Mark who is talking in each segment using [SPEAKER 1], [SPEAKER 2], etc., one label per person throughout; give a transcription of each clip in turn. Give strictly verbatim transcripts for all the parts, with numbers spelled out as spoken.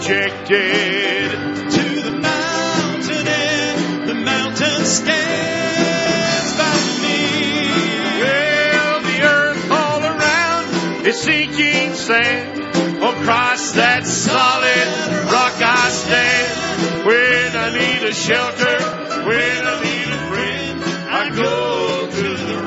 [SPEAKER 1] rejected.
[SPEAKER 2] To the mountain, and the mountain stands by me.
[SPEAKER 1] Well, the earth all around is sinking sand. On Christ, that solid rock I stand. When I need a shelter, when I need a friend, I go to the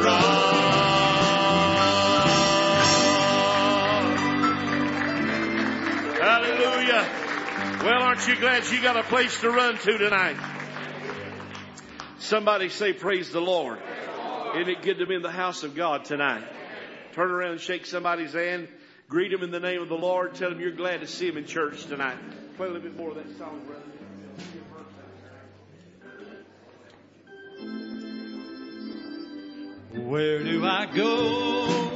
[SPEAKER 1] rock. Hallelujah. Well, aren't you glad you got a place to run to tonight? Somebody say, praise the Lord. Isn't it good to be in the house of God tonight? Turn around and shake somebody's hand. Greet him in the name of the Lord. Tell him you're glad to see him in church tonight. Play a little bit more of that song, brother.
[SPEAKER 2] Where do I go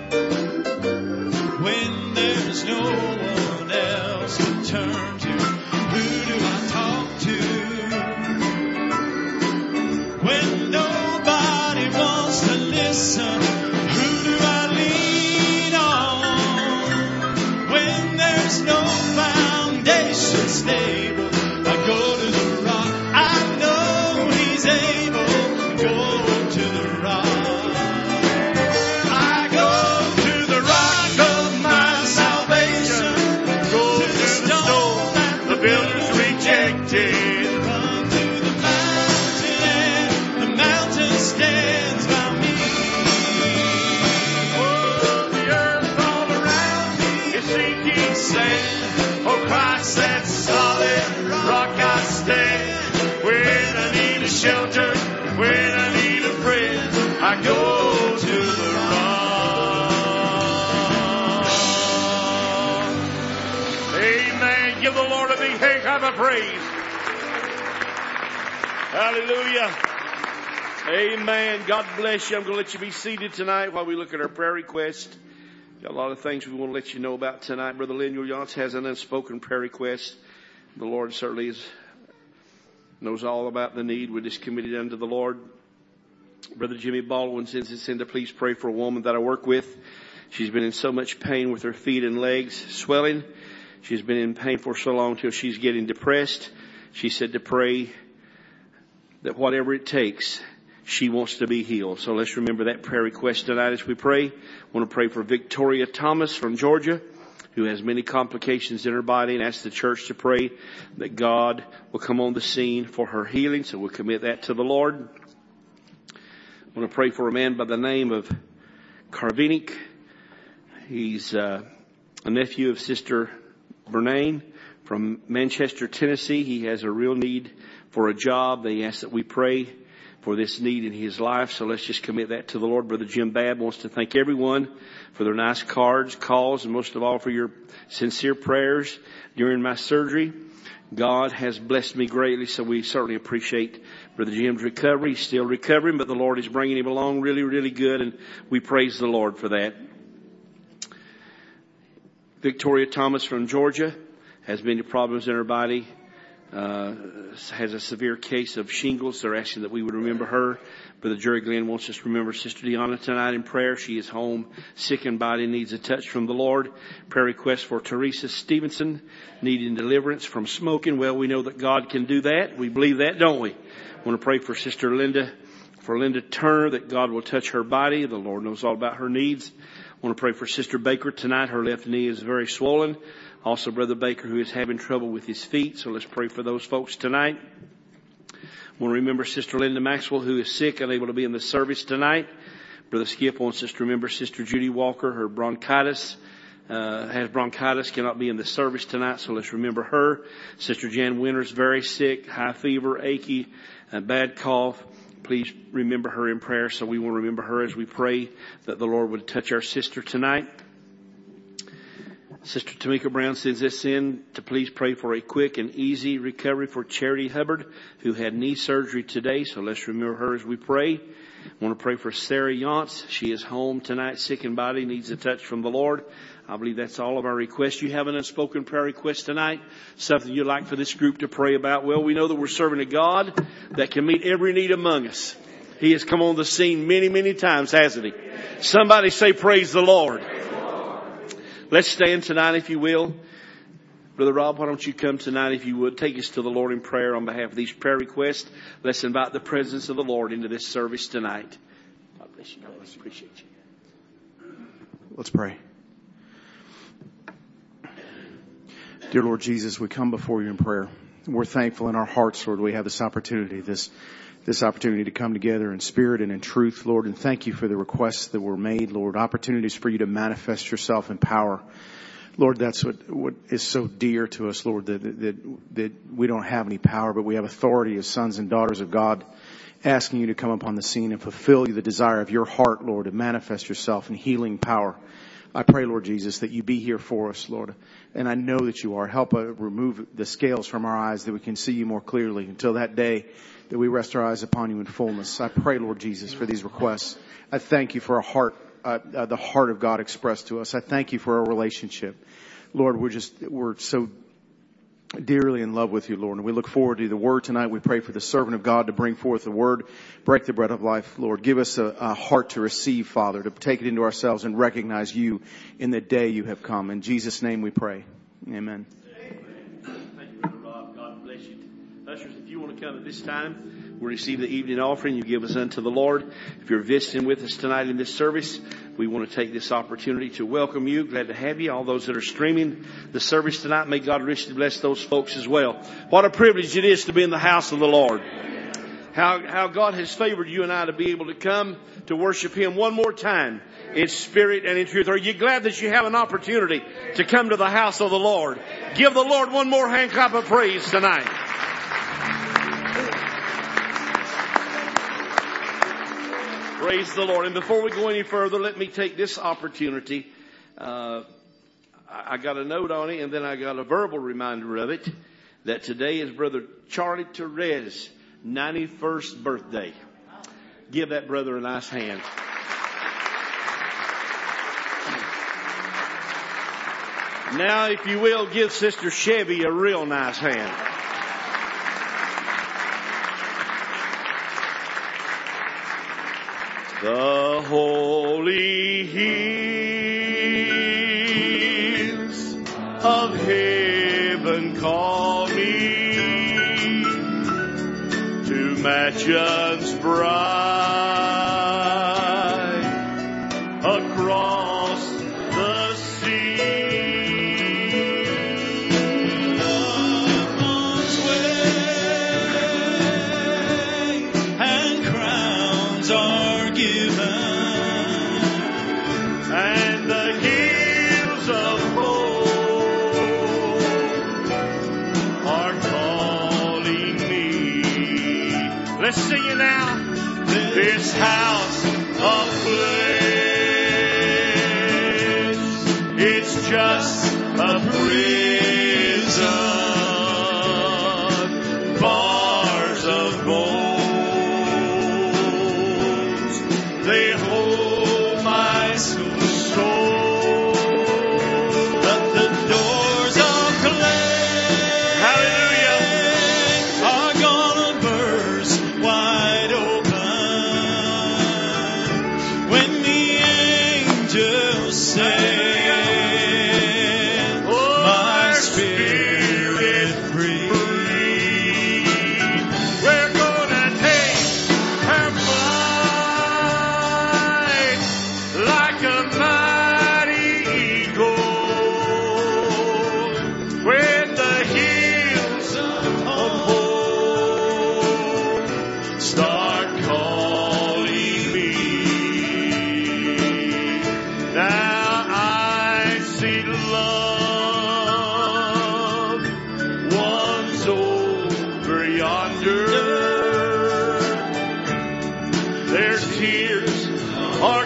[SPEAKER 2] when there's no one else to turn to? Who do I talk to when nobody wants to listen? Who do I lean on when there's no foundation stable? I go to the rock. I know He's able to go to the rock. I go to the rock of my salvation.
[SPEAKER 1] Go to the stone that the builders rejected.
[SPEAKER 2] Run to the mountain, and the mountain stands by me.
[SPEAKER 1] Oh, the earth all around is sinking sand. Oh, Christ, that solid rock I stand. When I need a shelter, when I need a friend, I go to the rock. Amen. Give the Lord a big hand clap of praise. Hallelujah. Amen. God bless you. I'm going to let you be seated tonight while we look at our prayer request. Got a lot of things we want to let you know about tonight. Brother Lemuel Yance has an unspoken prayer request. The Lord certainly is, knows all about the need. We just committed unto the Lord. Brother Jimmy Baldwin sends us in to please pray for a woman that I work with. She's been in so much pain with her feet and legs swelling. She's been in pain for so long till she's getting depressed. She said to pray that whatever it takes, she wants to be healed. So let's remember that prayer request tonight as we pray. I want to pray for Victoria Thomas from Georgia, who has many complications in her body, and ask the church to pray that God will come on the scene for her healing. So we'll commit that to the Lord. I want to pray for a man by the name of Karvinik. He's uh, a nephew of Sister Bernane from Manchester, Tennessee. He has a real need for a job. They ask that we pray for this need in his life. So let's just commit that to the Lord. Brother Jim Babb wants to thank everyone for their nice cards, calls, and most of all for your sincere prayers during my surgery. God has blessed me greatly, so we certainly appreciate Brother Jim's recovery. He's still recovering, but the Lord is bringing him along really, really good, and we praise the Lord for that. Victoria Thomas from Georgia has many problems in her body. Uh, has a severe case of shingles. They're asking that we would remember her. Brother Jerry Glenn wants us to remember Sister Deanna tonight in prayer. She is home, sick in body, needs a touch from the Lord. Prayer request for Teresa Stevenson, needing deliverance from smoking. Well, we know that God can do that. We believe that, don't we? I want to pray for Sister Linda, for Linda Turner, that God will touch her body. The Lord knows all about her needs. I want to pray for Sister Baker tonight. Her left knee is very swollen. Also, Brother Baker, who is having trouble with his feet. So let's pray for those folks tonight. I want to remember Sister Linda Maxwell, who is sick, unable to be in the service tonight. Brother Skip wants us to remember Sister Judy Walker, her bronchitis, uh, has bronchitis, cannot be in the service tonight. So let's remember her. Sister Jan Winters, very sick, high fever, achy, a bad cough. Please remember her in prayer. So we want to remember her as we pray that the Lord would touch our sister tonight. Sister Tamika Brown sends us in to please pray for a quick and easy recovery for Charity Hubbard, who had knee surgery today. So let's remember her as we pray. I want to pray for Sarah Yance. She is home tonight, sick in body, needs a touch from the Lord. I believe that's all of our requests. You have an unspoken prayer request tonight, something you'd like for this group to pray about. Well, we know that we're serving a God that can meet every need among us. He has come on the scene many, many times, hasn't he? Somebody say, praise the Lord. Let's stand tonight, if you will. Brother Rob, why don't you come tonight, if you would, take us to the Lord in prayer on behalf of these prayer requests. Let's invite the presence of the Lord into this service tonight. God bless you. God bless you. Appreciate you.
[SPEAKER 3] Let's pray. Dear Lord Jesus, we come before you in prayer. We're thankful in our hearts, Lord, we have this opportunity, this this opportunity to come together in spirit and in truth, Lord. And thank you for the requests that were made, Lord, opportunities for you to manifest yourself in power. Lord, that's what, what is so dear to us, Lord, that, that, that we don't have any power, but we have authority as sons and daughters of God, asking you to come upon the scene and fulfill the desire of your heart, Lord, to manifest yourself in healing power. I pray, Lord Jesus, that you be here for us, Lord. And I know that you are. Help uh, remove the scales from our eyes that we can see you more clearly until that day that we rest our eyes upon you in fullness. I pray, Lord Jesus, for these requests. I thank you for a heart, uh, uh, the heart of God expressed to us. I thank you for our relationship. Lord, we're just, we're so dearly in love with you, Lord. And we look forward to the word tonight. We pray for the servant of God to bring forth the word, break the bread of life, Lord. Give us a, a heart to receive, Father, to take it into ourselves and recognize you in the day you have come. In Jesus' name we pray. Amen.
[SPEAKER 1] Thank you, Brother Rob. God bless you. Ushers, if you want to come at this time, we'll receive the evening offering you give us unto the Lord. If you're visiting with us tonight in this service, we want to take this opportunity to welcome you. Glad to have you. All those that are streaming the service tonight, may God richly bless those folks as well. What a privilege it is to be in the house of the Lord. How, how God has favored you and I to be able to come to worship Him one more time in spirit and in truth. Are you glad that you have an opportunity to come to the house of the Lord? Give the Lord one more hand clap of praise tonight. Praise the Lord. And before we go any further, let me take this opportunity. Uh, I got a note on it, and then I got a verbal reminder of it, that today is Brother Charlie Therese' ninety-first birthday. Give that brother a nice hand. Now, if you will, give Sister Chevy a real nice hand. The holy hills of heaven call me to mansions bright across the sea.
[SPEAKER 2] Love one's way and crowns are given.
[SPEAKER 1] And the hills of hope are calling me. Let's sing it now. This house of flesh, it's just a prison. Bars of bones, they hold my soul.
[SPEAKER 2] But the doors of clay,
[SPEAKER 1] Hallelujah.
[SPEAKER 2] are gonna burst wide open when the angels say, my spirit free.
[SPEAKER 1] We're gonna take our flight like a mighty eagle when the hills of hope start calling me. Now I see love one's over yonder. Their tears are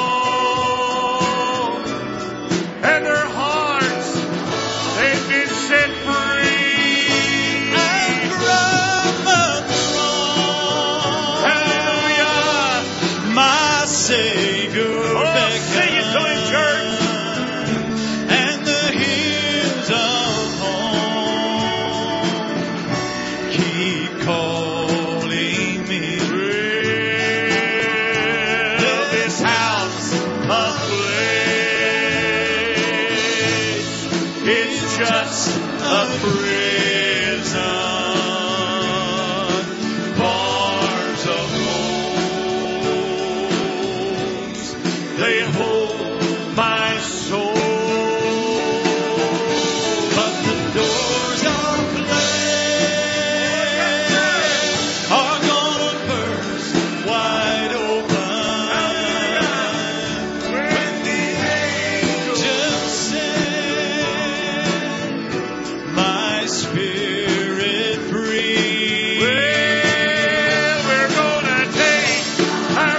[SPEAKER 1] gone, and their hearts, they've been set free.
[SPEAKER 2] And from the throne,
[SPEAKER 1] Hallelujah.
[SPEAKER 2] my Savior
[SPEAKER 1] Oh, sing it to him, church.
[SPEAKER 2] and the hills of home keep calling me.
[SPEAKER 1] Well, this house of flesh, it's just a
[SPEAKER 2] a prison. Bars of wounds, they hold my soul. But the doors of flame are gonna burst wide open when the angels set my spirit free.
[SPEAKER 1] Well, we're gonna take our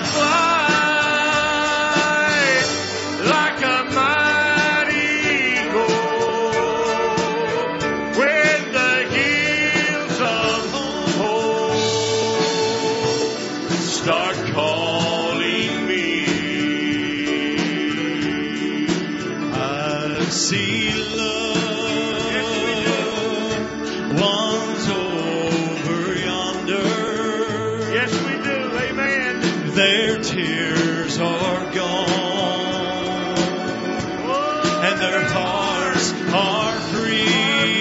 [SPEAKER 1] flight like a mighty eagle when the hills of hope start calling me.
[SPEAKER 2] I see loved ones over yonder.
[SPEAKER 1] Yes, we do. Amen.
[SPEAKER 2] Their tears are gone, and their hearts are free.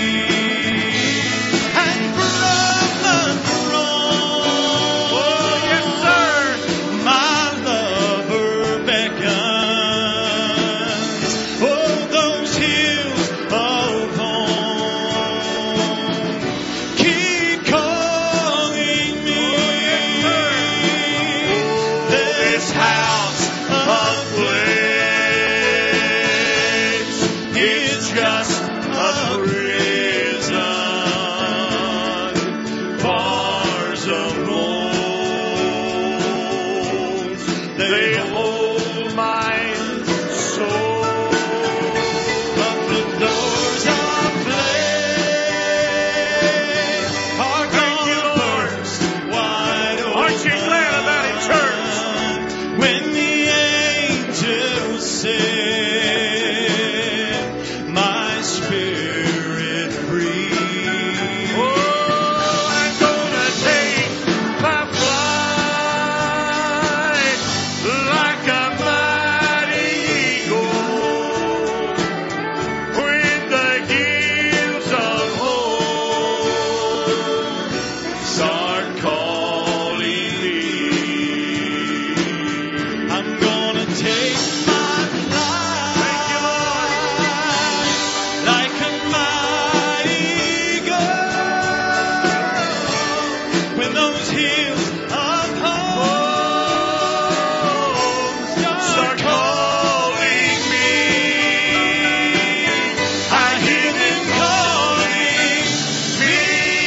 [SPEAKER 2] And from the throne,
[SPEAKER 1] Oh, yes, sir.
[SPEAKER 2] my lover beckons. Oh, those hills of home keep calling me. This house of place is just a prison. Bars of bones, they hold my soul. But the doors of flame are gonna burst wide open.
[SPEAKER 1] Aren't you glad about it, church?
[SPEAKER 2] When the angels set my spirit free.
[SPEAKER 1] Oh, I'm gonna take my flight like a mighty eagle when the hills of hope start calling me.
[SPEAKER 2] I'm gonna take my
[SPEAKER 1] Thank you, Lord.
[SPEAKER 2] flight like a mighty eagle when those hills of hope start calling me. I hear them calling me.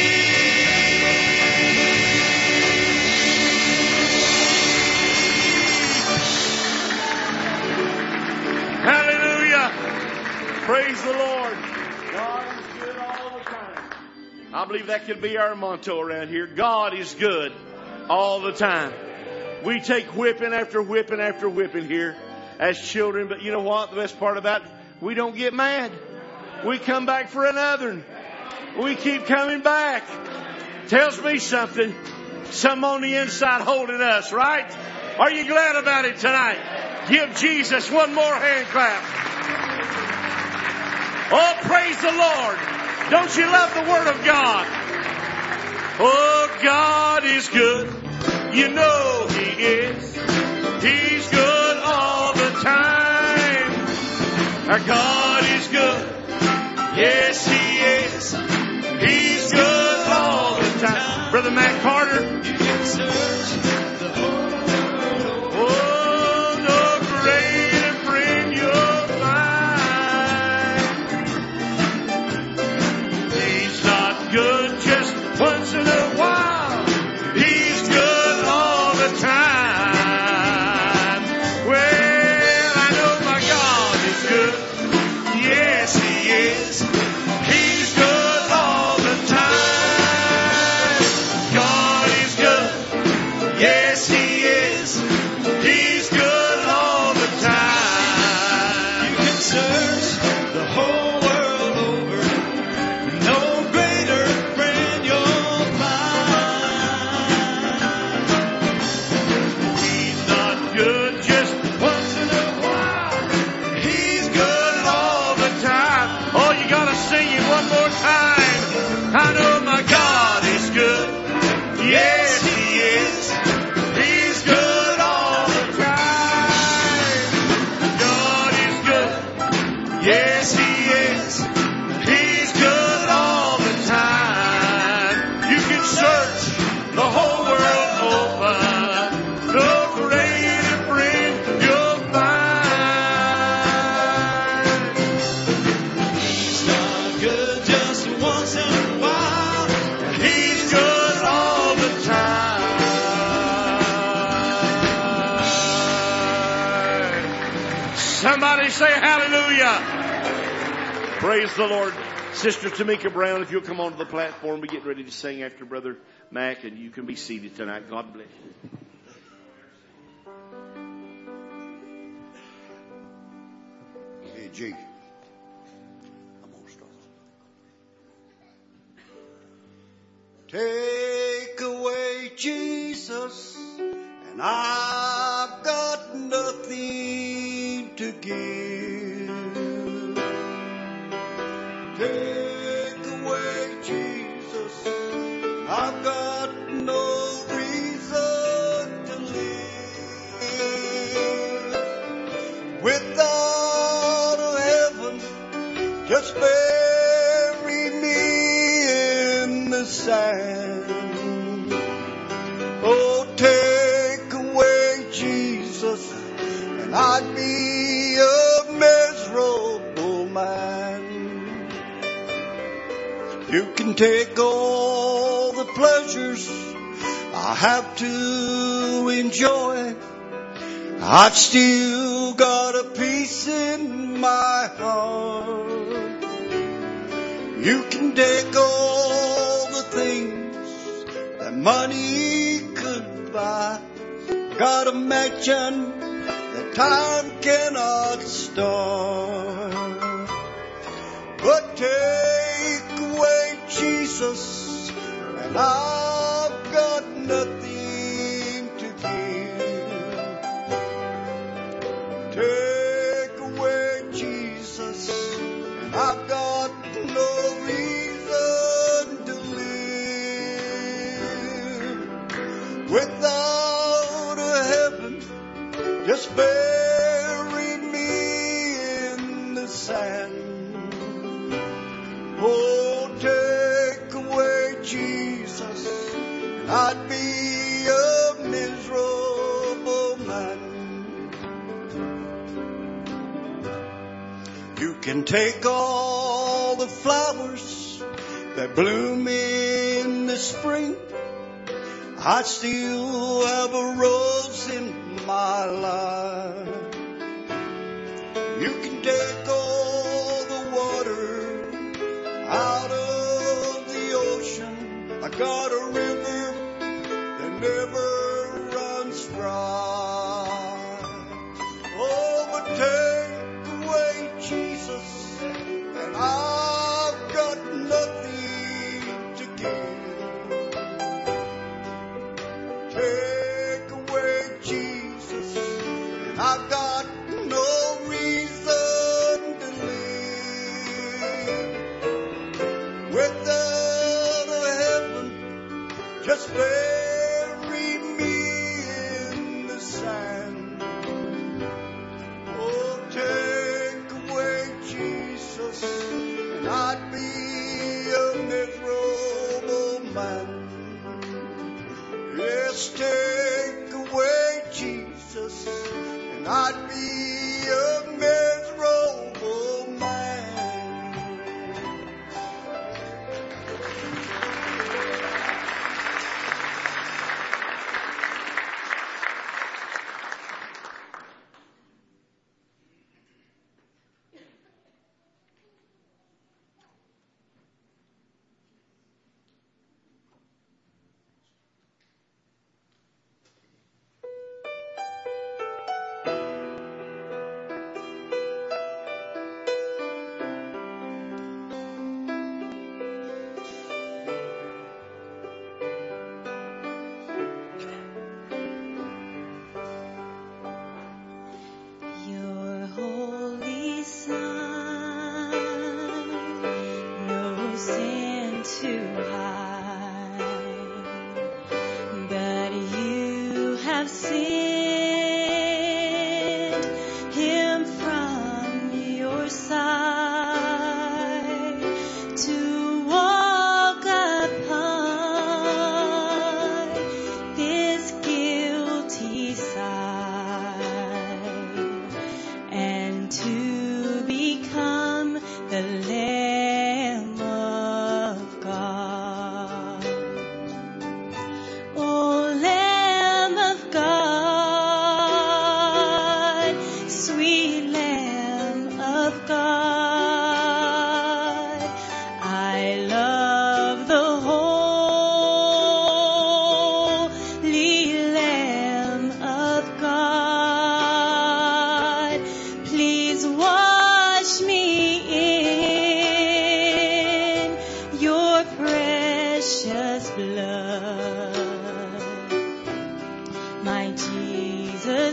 [SPEAKER 1] Hallelujah. Praise the Lord. God is good all the time. I believe that could be our motto around here. God is good all the time. We take whipping after whipping after whipping here as children, but you know what? The best part about it, we don't get mad. We come back for another one. We keep coming back. Tells me something. Some on the inside holding us, right? Are you glad about it tonight? Give Jesus one more hand clap. Oh, praise the Lord. Don't you love the Word of God? Oh, God is good. You know He is. He's good all the time. Our God is good. Yes, He is. He's good all the time. Brother Matt Carter.
[SPEAKER 2] You can search the whole world over.
[SPEAKER 1] Oh, no greater friend you'll find. He's not good just once in a while. He's good all the time. Well, I know my God is good. Yes, He is. He's good all the time. God is good. Yes, He is. He's good all the time.
[SPEAKER 2] You can search the whole world over. No greater friend you'll find.
[SPEAKER 1] He's not good just once in a while. He's good all the time. Oh, you gotta sing it one more Somebody say hallelujah. Praise the Lord. Sister Tamika Brown, if you'll come onto the platform, we're getting ready to sing after Brother Mac, and you can be seated tonight. God bless you.
[SPEAKER 4] Hey, G. I'm going to start. Take away Jesus, and I've got nothing to give. Take away Jesus, I've got no reason to live. Without a heaven, just bury me in the sand. Oh, take away Jesus, and I'd be a miserable man. You can take all the pleasures I have to enjoy. I've still got a peace in my heart. You can take all the things that money could buy. Got a mansion that time cannot start. But take away Jesus, and I've got nothing to give. Take away Jesus, and I've got no reason to live. Without a heaven, just bury me in the sand. Oh, take away Jesus, and I'd be a miserable man. You can take all the flowers that bloom in the spring. I still have a rose in my life. You can take all the water out of the ocean. I got a river that never runs dry. Oh, but take away Jesus, and I've got nothing to give. Take away Jesus, and I've got no reason to live. Without a heaven, just bury me in the sand. Oh, take away Jesus, and I'd be a miserable man. Yes, take away Jesus, and I'd be a miserable man.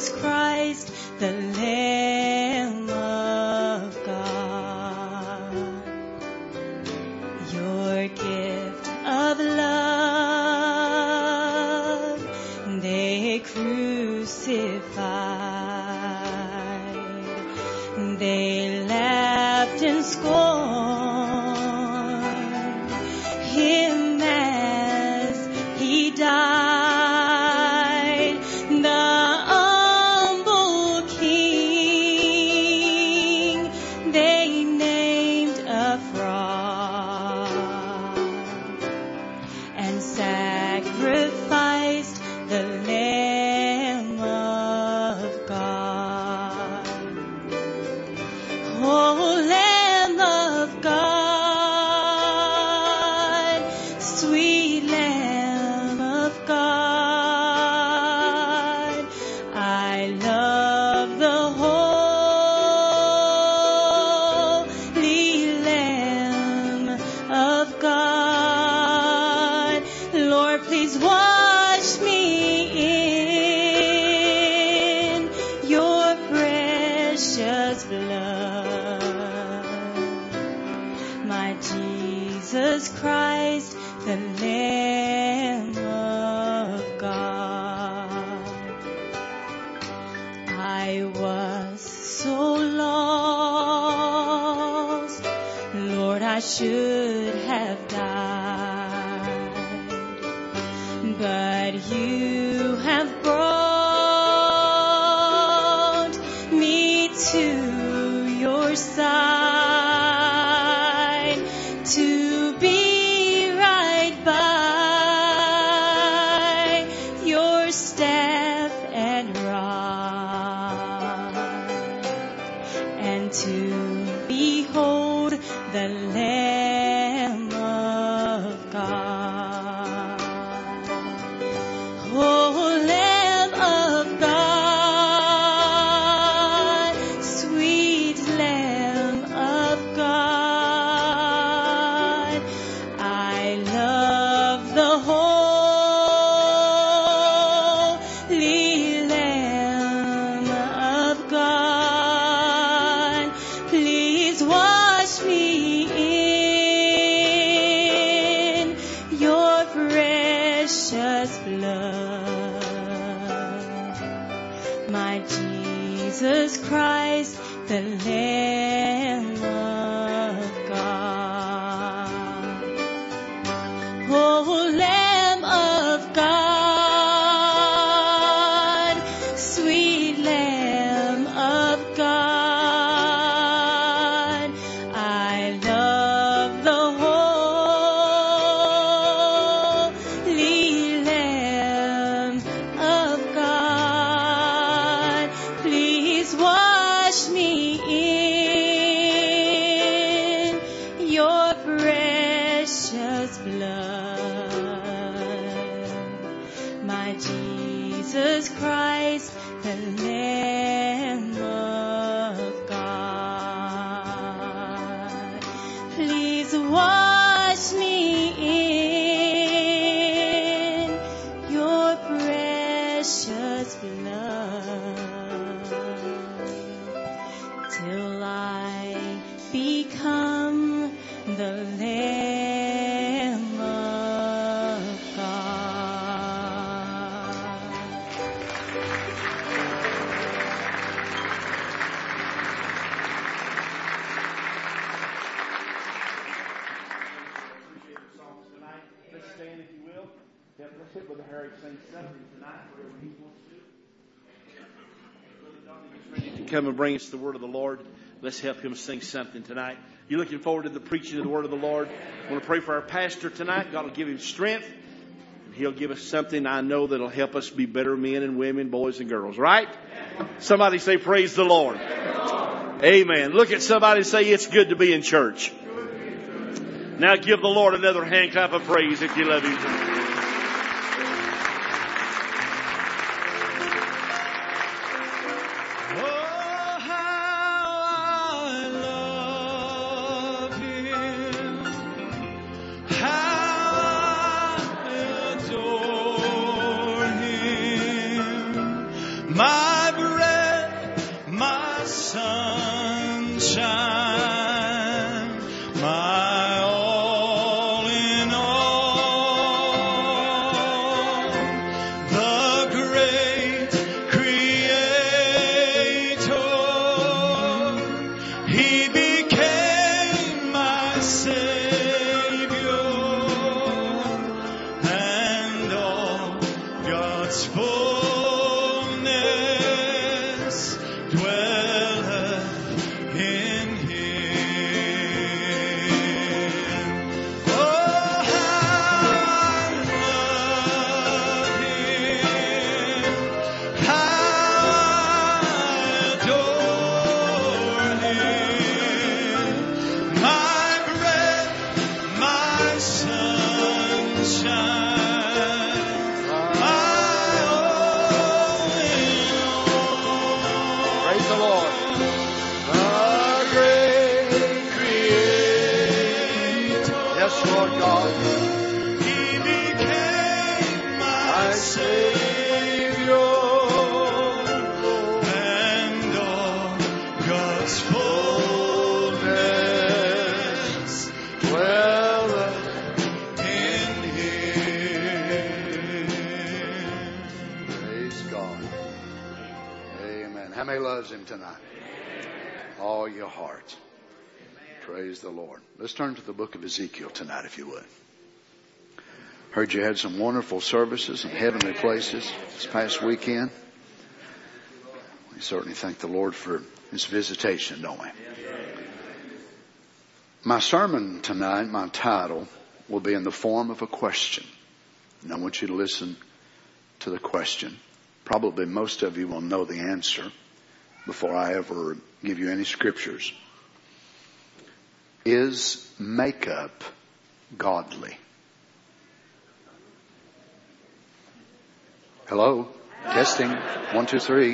[SPEAKER 5] Jesus Christ, the Lamb of God. Your gift of love they crucified. They laughed in scorn him as he died. The humble king they named a fraud and sacrificed the Lamb of God. Oh, Lamb of God, sweet Lamb of God, I love the holy Lamb of God. Lord, please wash me in your precious blood. My Jesus Christ, the Lamb of God. I was so lost, Lord, I should have died, but you have brought me to your side to be right by your staff and rod, and to behold the Lamb of God. Oh, Lamb of God, sweet Lamb of God, I love the holy Lamb of God. Please wash me in your precious blood. My Jesus Christ, the Lamb of God. Oh, Lamb of God, sweet Lamb of God, I love the holy Lamb of God. Please wash me in your precious blood. My Jesus Christ, the Lamb of God. Please wash me in your precious blood till I become the Lamb of God.
[SPEAKER 1] Let's stand if you will. Yeah, let's hit Brother Harry sing something tonight wherever he wants to. Brother Donnie gets ready to come and bring us the word of the Lord. Let's help him sing something tonight. You looking forward to the preaching of the word of the Lord? I want to pray for our pastor tonight. God will give him strength. And he'll give us something I know that'll help us be better men and women, boys and girls. Right? Somebody say, praise the Lord. Amen. Look at somebody and say, it's good to be in church. Now give the Lord another hand clap of praise if you love him.
[SPEAKER 2] My sunshine, my all in all, the great Creator, He became my Savior, and all God's fullness dwelleth in Him. Oh, how I love Him, how I adore Him, my breath, my sunshine, my all in all.
[SPEAKER 1] Praise the Lord.
[SPEAKER 2] The great Creator,
[SPEAKER 1] Yes, Lord God.
[SPEAKER 2] He became my Savior, and all God's fullness dwelleth in Him.
[SPEAKER 6] Praise God. Amen. How many loves Him tonight? All your heart. Praise the Lord. Let's turn to the book of Ezekiel tonight, if you would. Heard you had some wonderful services in heavenly places this past weekend. We certainly thank the Lord for His visitation, don't we? My sermon tonight, my title, will be in the form of a question. And I want you to listen to the question. Probably most of you will know the answer before I ever give you any scriptures. Is makeup godly? Hello? Testing. One, two, three.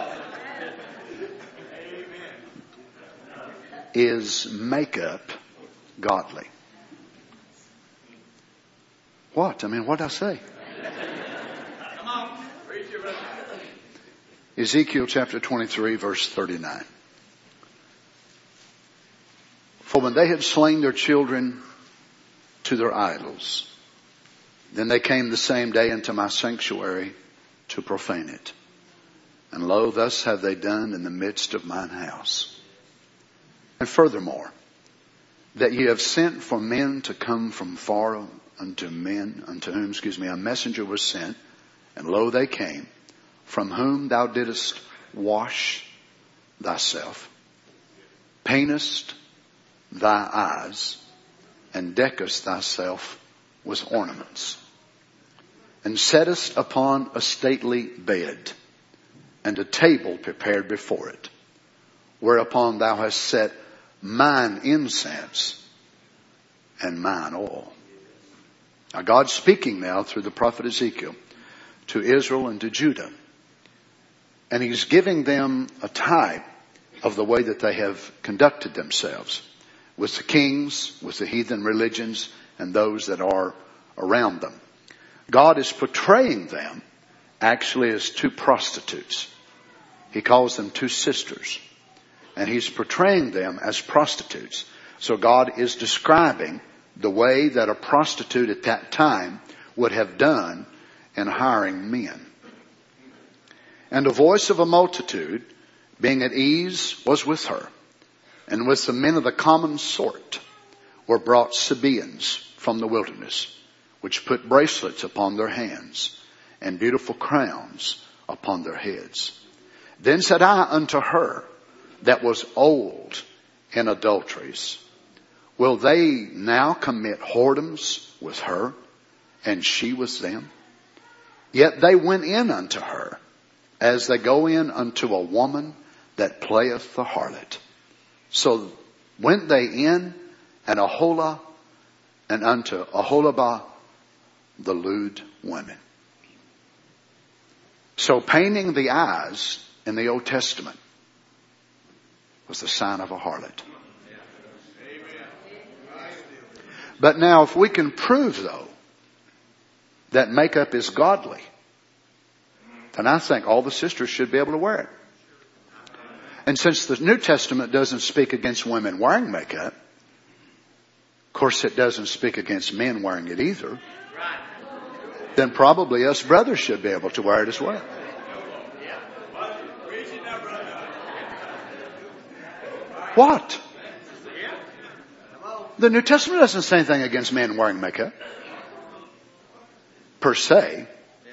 [SPEAKER 6] Is makeup godly? What? I mean, what did I say? Ezekiel chapter twenty-three, verse thirty-nine. For when they had slain their children to their idols, then they came the same day into my sanctuary to profane it. And lo, thus have they done in the midst of mine house. And furthermore, that ye have sent for men to come from far unto men, unto whom, excuse me, a messenger was sent, and lo, they came, from whom thou didst wash thyself, paintest thy eyes, and deckest thyself with ornaments, and settest upon a stately bed, and a table prepared before it, whereupon thou hast set mine incense and mine oil. Now God's speaking now through the prophet Ezekiel to Israel and to Judah. And He's giving them a type of the way that they have conducted themselves with the kings, with the heathen religions, and those that are around them. God is portraying them actually as two prostitutes. He calls them two sisters. And He's portraying them as prostitutes. So God is describing the way that a prostitute at that time would have done in hiring men. And the voice of a multitude, being at ease, was with her. And with the men of the common sort were brought Sabaeans from the wilderness, which put bracelets upon their hands and beautiful crowns upon their heads. Then said I unto her that was old in adulteries, will they now commit whoredoms with her, and she with them? Yet they went in unto her, as they go in unto a woman that playeth the harlot. So went they in, and Aholah, and unto Aholabah, the lewd women. So painting the eyes in the Old Testament was the sign of a harlot. But now if we can prove, though, that makeup is godly, then I think all the sisters should be able to wear it. And since the New Testament doesn't speak against women wearing makeup, of course it doesn't speak against men wearing it either, then probably us brothers should be able to wear it as well. What? The New Testament doesn't say anything against men wearing makeup, per se.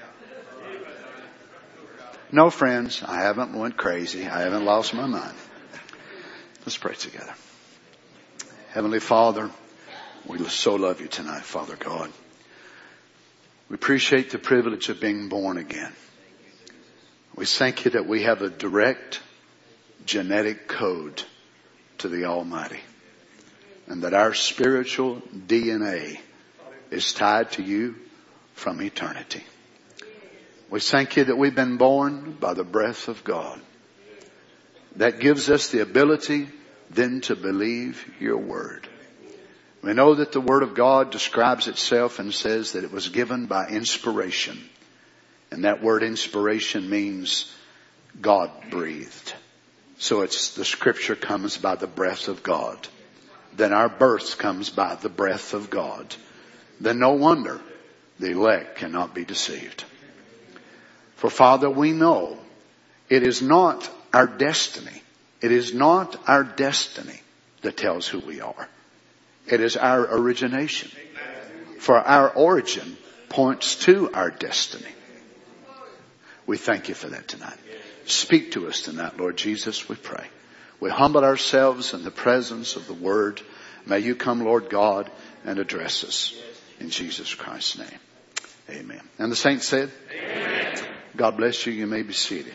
[SPEAKER 6] No, friends, I haven't went crazy. I haven't lost my mind. Let's pray together. Heavenly Father, we so love you tonight, Father God. We appreciate the privilege of being born again. We thank you that we have a direct genetic code to the Almighty, and that our spiritual D N A is tied to you from eternity. We thank you that we've been born by the breath of God. That gives us the ability then to believe your word. We know that the word of God describes itself and says that it was given by inspiration. And that word inspiration means God breathed. So it's the scripture comes by the breath of God. Then our birth comes by the breath of God. Then no wonder the elect cannot be deceived. For Father, we know it is not our destiny. It is not our destiny that tells who we are. It is our origination. For our origin points to our destiny. We thank you for that tonight. Speak to us tonight, Lord Jesus, we pray. We humble ourselves in the presence of the Word. May you come, Lord God, and address us. In Jesus Christ's name. Amen. And the saints said? Amen. God bless you. You may be seated.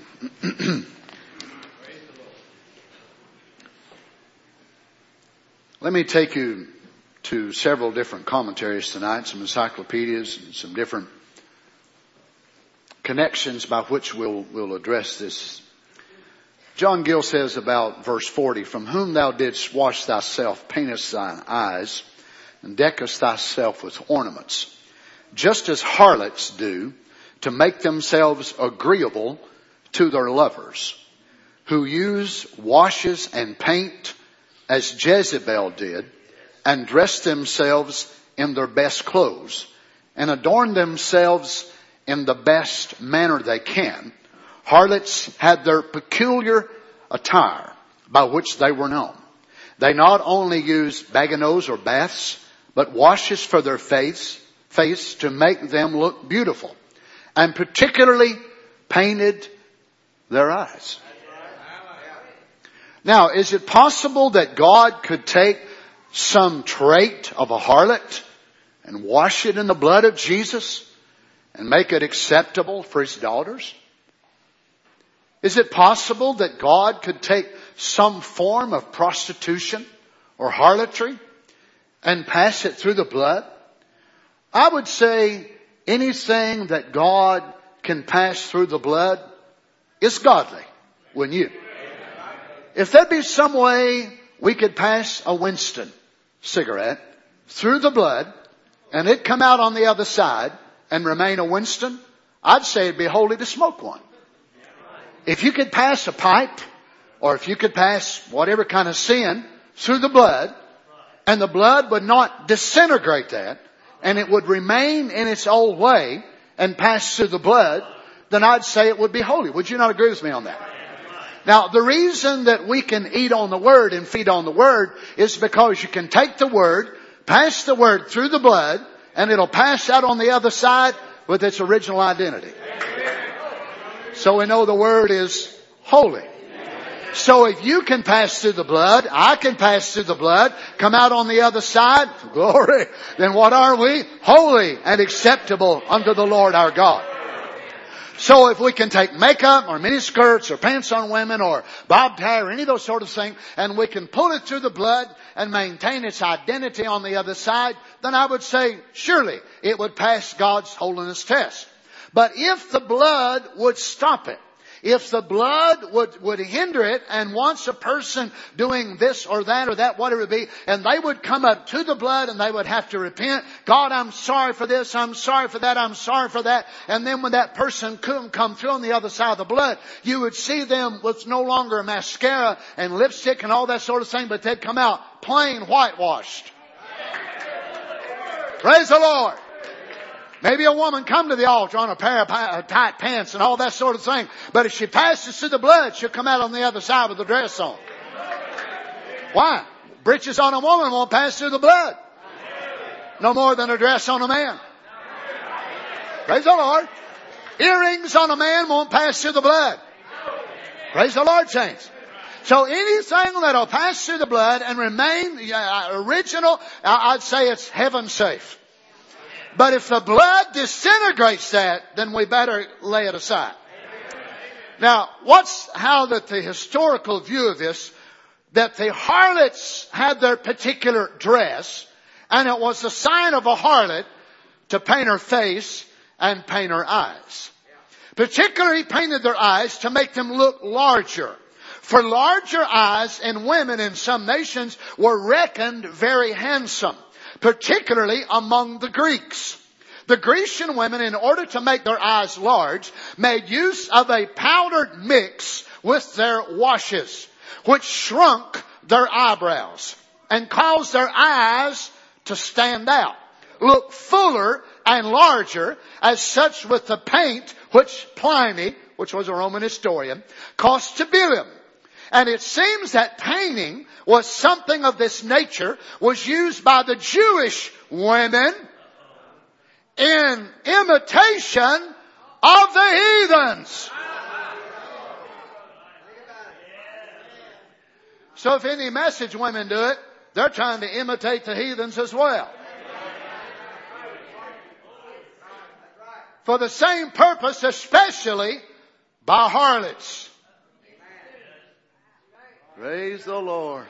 [SPEAKER 6] Let me take you to several different commentaries tonight, some encyclopedias and some different connections by which we'll, we'll address this. John Gill says about verse forty, from whom thou didst wash thyself, paintest thine eyes, and deckest thyself with ornaments, just as harlots do to make themselves agreeable to their lovers, who use washes and paint as Jezebel did, and dress themselves in their best clothes, and adorn themselves in the best manner they can. Harlots had their peculiar attire by which they were known. They not only used baganos or baths, but washes for their face, face to make them look beautiful, and particularly painted their eyes. Now, is it possible that God could take some trait of a harlot and wash it in the blood of Jesus and make it acceptable for his daughters? Is it possible that God could take some form of prostitution or harlotry and pass it through the blood? I would say anything that God can pass through the blood is godly, wouldn't you? If there'd be some way we could pass a Winston cigarette through the blood and it come out on the other side and remain a Winston, I'd say it'd be holy to smoke one. If you could pass a pipe, or if you could pass whatever kind of sin through the blood, and the blood would not disintegrate that, and it would remain in its old way and pass through the blood, then I'd say it would be holy. Would you not agree with me on that? Now, the reason that we can eat on the Word and feed on the Word is because you can take the Word, pass the Word through the blood, and it'll pass out on the other side with its original identity. So we know the Word is holy. So if you can pass through the blood, I can pass through the blood, come out on the other side, glory, then what are we? Holy and acceptable unto the Lord our God. So if we can take makeup or miniskirts or pants on women or bob tie or any of those sort of things, and we can pull it through the blood and maintain its identity on the other side, then I would say surely it would pass God's holiness test. But if the blood would stop it, If the blood would, would hinder it, and once a person doing this or that or that, whatever it be, and they would come up to the blood and they would have to repent. God, I'm sorry for this, I'm sorry for that, I'm sorry for that. And then when that person couldn't come through on the other side of the blood, you would see them with no longer mascara and lipstick and all that sort of thing, but they'd come out plain whitewashed. Praise the Lord. Maybe a woman come to the altar on a pair of tight pants and all that sort of thing. But if she passes through the blood, she'll come out on the other side with the dress on. Why? Breeches on a woman won't pass through the blood. No more than a dress on a man. Praise the Lord. Earrings on a man won't pass through the blood. Praise the Lord, saints. So anything that'll pass through the blood and remain uh, original, I'd say it's heaven safe. But if the blood disintegrates that, then we better lay it aside. Now, what's how that the historical view of this, that the harlots had their particular dress, and it was the sign of a harlot to paint her face and paint her eyes. Particularly painted their eyes to make them look larger. For larger eyes in women in some nations were reckoned very handsome, particularly among the Greeks. The Grecian women, in order to make their eyes large, made use of a powdered mix with their washes, which shrunk their eyebrows and caused their eyes to stand out, look fuller and larger, as such with the paint which Pliny, which was a Roman historian, caused to Bilium. And it seems that painting was something of this nature was used by the Jewish women in imitation of the heathens. So if any message women do it, they're trying to imitate the heathens as well. For the same purpose, especially by harlots. Praise the Lord.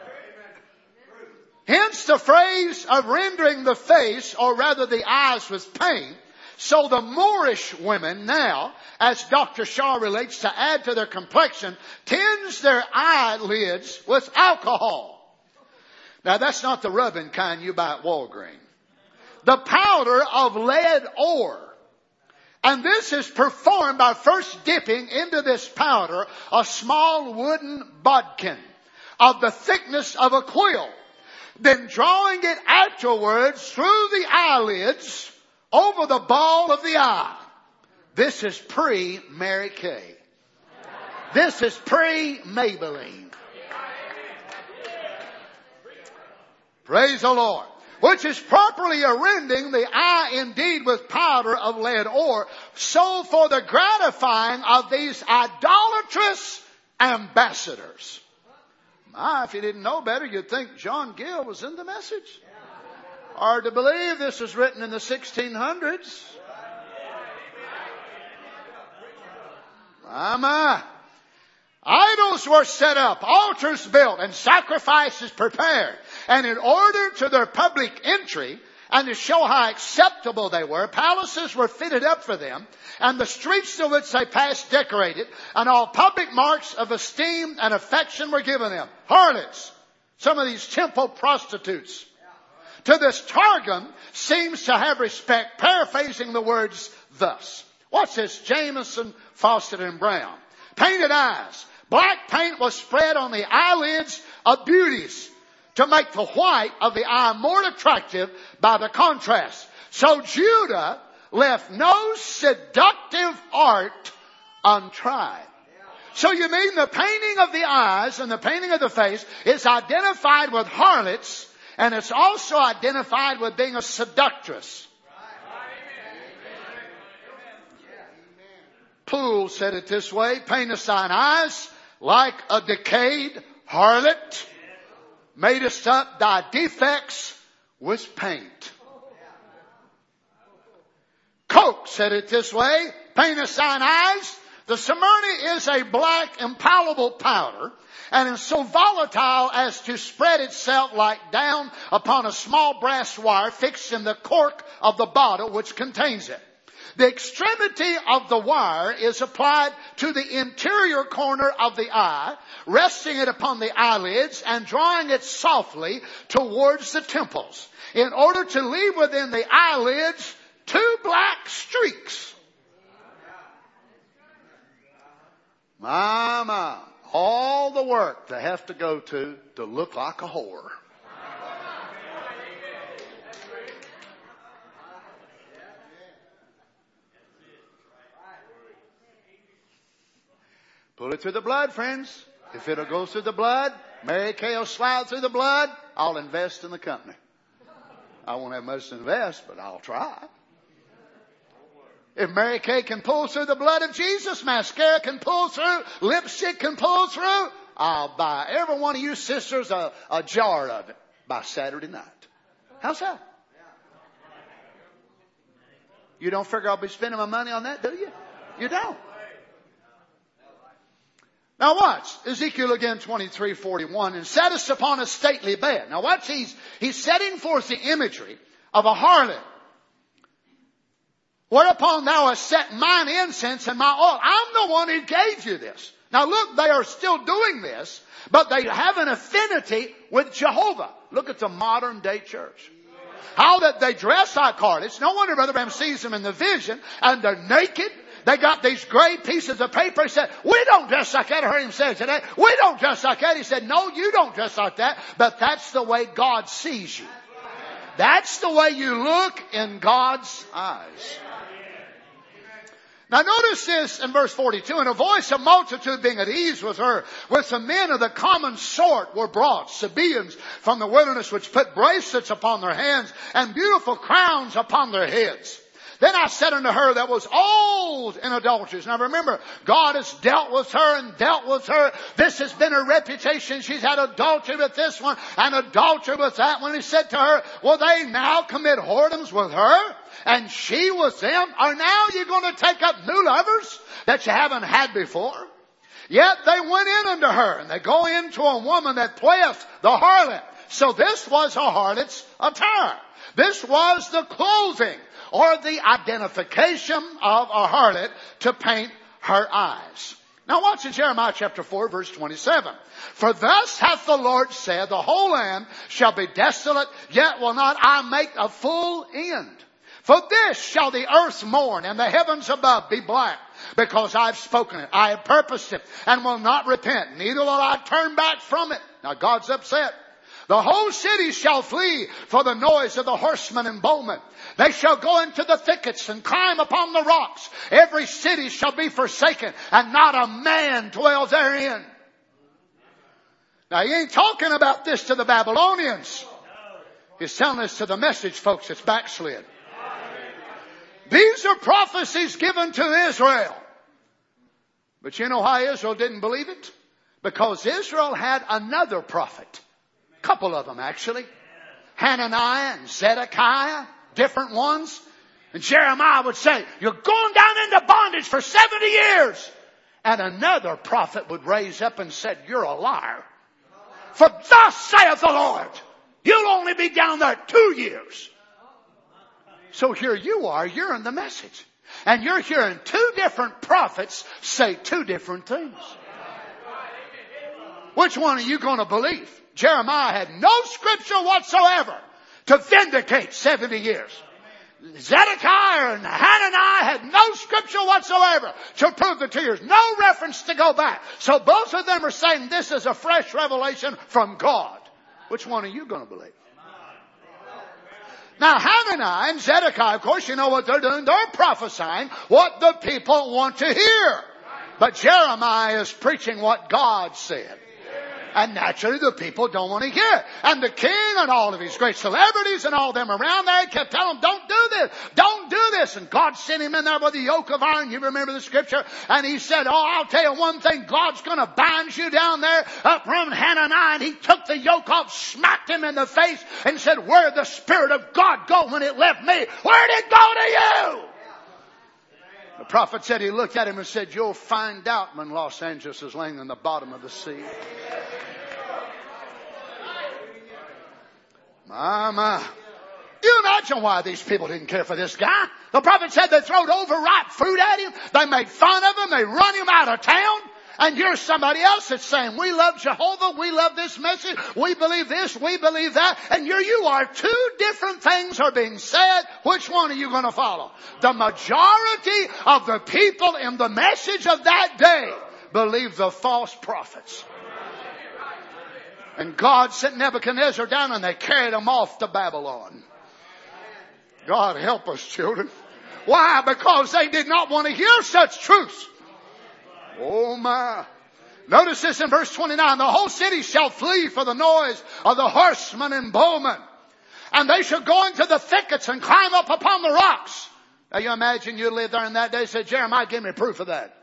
[SPEAKER 6] Hence the phrase of rendering the face, or rather the eyes, with paint. So the Moorish women now, as Doctor Shaw relates, to add to their complexion, tinge their eyelids with alcohol. Now that's not the rubbing kind you buy at Walgreens. The powder of lead ore. And this is performed by first dipping into this powder a small wooden bodkin of the thickness of a quill. Then drawing it afterwards through the eyelids over the ball of the eye. This is pre-Mary Kay. This is pre-Maybelline. Praise the Lord. Which is properly a rending the eye indeed with powder of lead ore, so for the gratifying of these idolatrous ambassadors. My, if you didn't know better, you'd think John Gill was in the message. Hard to believe this was written in the sixteen hundreds. My, my. Idols were set up, altars built, and sacrifices prepared. And in order to their public entry, and to show how acceptable they were, palaces were fitted up for them, and the streets through which they passed decorated, and all public marks of esteem and affection were given them. Harlots, some of these temple prostitutes. To this Targum seems to have respect, paraphrasing the words thus. What's this? Jameson, Fawcett, and Brown. Painted eyes. Black paint was spread on the eyelids of beauties to make the white of the eye more attractive by the contrast. So Judah left no seductive art untried. So you mean the painting of the eyes and the painting of the face is identified with harlots, and it's also identified with being a seductress. Poole said it this way: paintest thine eyes like a decayed harlot, madest up thy defects with paint. Coke said it this way: paintest thine eyes. The Smyrna is a black impalpable powder, and is so volatile as to spread itself like down upon a small brass wire fixed in the cork of the bottle which contains it. The extremity of the wire is applied to the interior corner of the eye, resting it upon the eyelids and drawing it softly towards the temples, in order to leave within the eyelids two black streaks. My, my. All the work they have to go to to look like a whore. Pull it through the blood, friends. If it'll go through the blood, Mary Kay will slide through the blood, I'll invest in the company. I won't have much to invest, but I'll try. If Mary Kay can pull through the blood of Jesus, mascara can pull through, lipstick can pull through, I'll buy every one of you sisters a, a jar of it by Saturday night. How's that? You don't figure I'll be spending my money on that, do you? You don't. Now watch, Ezekiel again, twenty-three forty-one, and set us upon a stately bed. Now watch, he's, he's setting forth the imagery of a harlot. Whereupon thou hast set mine incense and my oil. I'm the one who gave you this. Now look, they are still doing this, but they have an affinity with Jehovah. Look at the modern day church. How that they dress like harlots. No wonder Brother Branham sees them in the vision, and they're naked. They got these gray pieces of paper. He said, we don't dress like that. I heard him say today, we don't dress like that. He said, no, you don't dress like that. But that's the way God sees you. That's the way you look in God's eyes. Now notice this in verse forty-two. And a voice of multitude being at ease with her, with some men of the common sort were brought, Sabaeans from the wilderness, which put bracelets upon their hands and beautiful crowns upon their heads. Then I said unto her that was old in adulteries. Now remember, God has dealt with her and dealt with her. This has been her reputation. She's had adultery with this one and adultery with that one. He said to her, will they now commit whoredoms with her? And she with them? Are now you going to take up new lovers that you haven't had before? Yet they went in unto her, and they go into a woman that playeth the harlot. So this was a harlot's attire. This was the clothing, or the identification of a harlot to paint her eyes. Now watch in Jeremiah chapter four verse twenty-seven. For thus hath the Lord said, the whole land shall be desolate, yet will not I make a full end. For this shall the earth mourn, and the heavens above be black, because I have spoken it. I have purposed it, and will not repent, neither will I turn back from it. Now God's upset. The whole city shall flee for the noise of the horsemen and bowmen. They shall go into the thickets and climb upon the rocks. Every city shall be forsaken, and not a man dwell therein. Now he ain't talking about this to the Babylonians. He's telling us to the message, folks, it's backslid. These are prophecies given to Israel. But you know why Israel didn't believe it? Because Israel had another prophet. Couple of them actually. Hananiah and Zedekiah. Different ones. And Jeremiah would say, you're going down into bondage for seventy years. And another prophet would raise up and said, you're a liar. For thus saith the Lord, you'll only be down there two years. So here you are, you're in the message. And you're hearing two different prophets say two different things. Which one are you going to believe? Jeremiah had no scripture whatsoever to vindicate seventy years. Zedekiah and Hananiah had no scripture whatsoever to prove the two years. No reference to go back. So both of them are saying this is a fresh revelation from God. Which one are you going to believe? Now Hananiah and Zedekiah, of course, you know what they're doing. They're prophesying what the people want to hear. But Jeremiah is preaching what God said. And naturally the people don't want to hear it. And the king and all of his great celebrities and all of them around there kept telling them, don't do this, don't do this. And God sent him in there with a yoke of iron. You remember the scripture? And he said, oh, I'll tell you one thing, God's going to bind you down there up from Hananiah. And he took the yoke off, smacked him in the face and said, where'd the Spirit of God go when it left me? Where'd it go to you? The prophet said, he looked at him and said, you'll find out when Los Angeles is laying in the bottom of the sea. My, my. You and imagine why these people didn't care for this guy. The prophet said they throwed overripe fruit at him. They made fun of him. They run him out of town. And here's somebody else that's saying, we love Jehovah, we love this message, we believe this, we believe that. And here you are, two different things are being said. Which one are you going to follow? The majority of the people in the message of that day believed the false prophets. And God sent Nebuchadnezzar down and they carried him off to Babylon. God help us, children. Why? Because they did not want to hear such truths. Oh my. Notice this in verse twenty-nine. The whole city shall flee for the noise of the horsemen and bowmen. And they shall go into the thickets and climb up upon the rocks. Now you imagine you lived there in that day and said, Jeremiah, give me proof of that.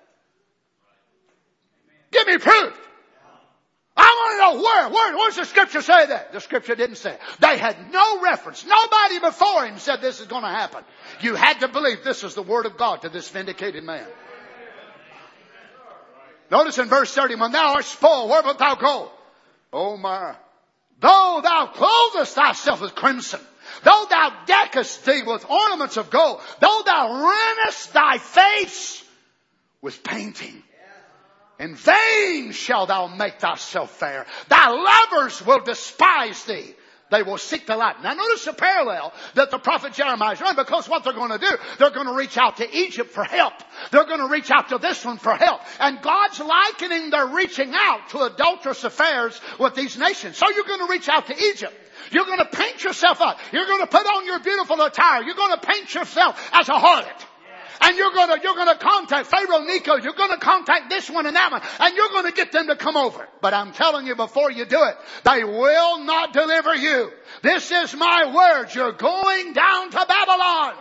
[SPEAKER 6] Give me proof. I want to know where, where, where's the scripture say that? The scripture didn't say it. They had no reference. Nobody before him said this is going to happen. You had to believe this is the word of God to this vindicated man. Notice in verse thirty, when thou art spoiled, where wilt thou go? Oh my. Though thou clothest thyself with crimson, though thou deckest thee with ornaments of gold, though thou rentest thy face with painting, in vain shalt thou make thyself fair. Thy lovers will despise thee. They will seek the light. Now notice the parallel that the prophet Jeremiah is running, because what they're going to do, they're going to reach out to Egypt for help. They're going to reach out to this one for help. And God's likening their reaching out to adulterous affairs with these nations. So you're going to reach out to Egypt. You're going to paint yourself up. You're going to put on your beautiful attire. You're going to paint yourself as a harlot. And you're going to, you're going to contact Pharaoh Necho. You're going to contact this one and that one. And you're going to get them to come over. But I'm telling you before you do it, they will not deliver you. This is my word. You're going down to Babylon.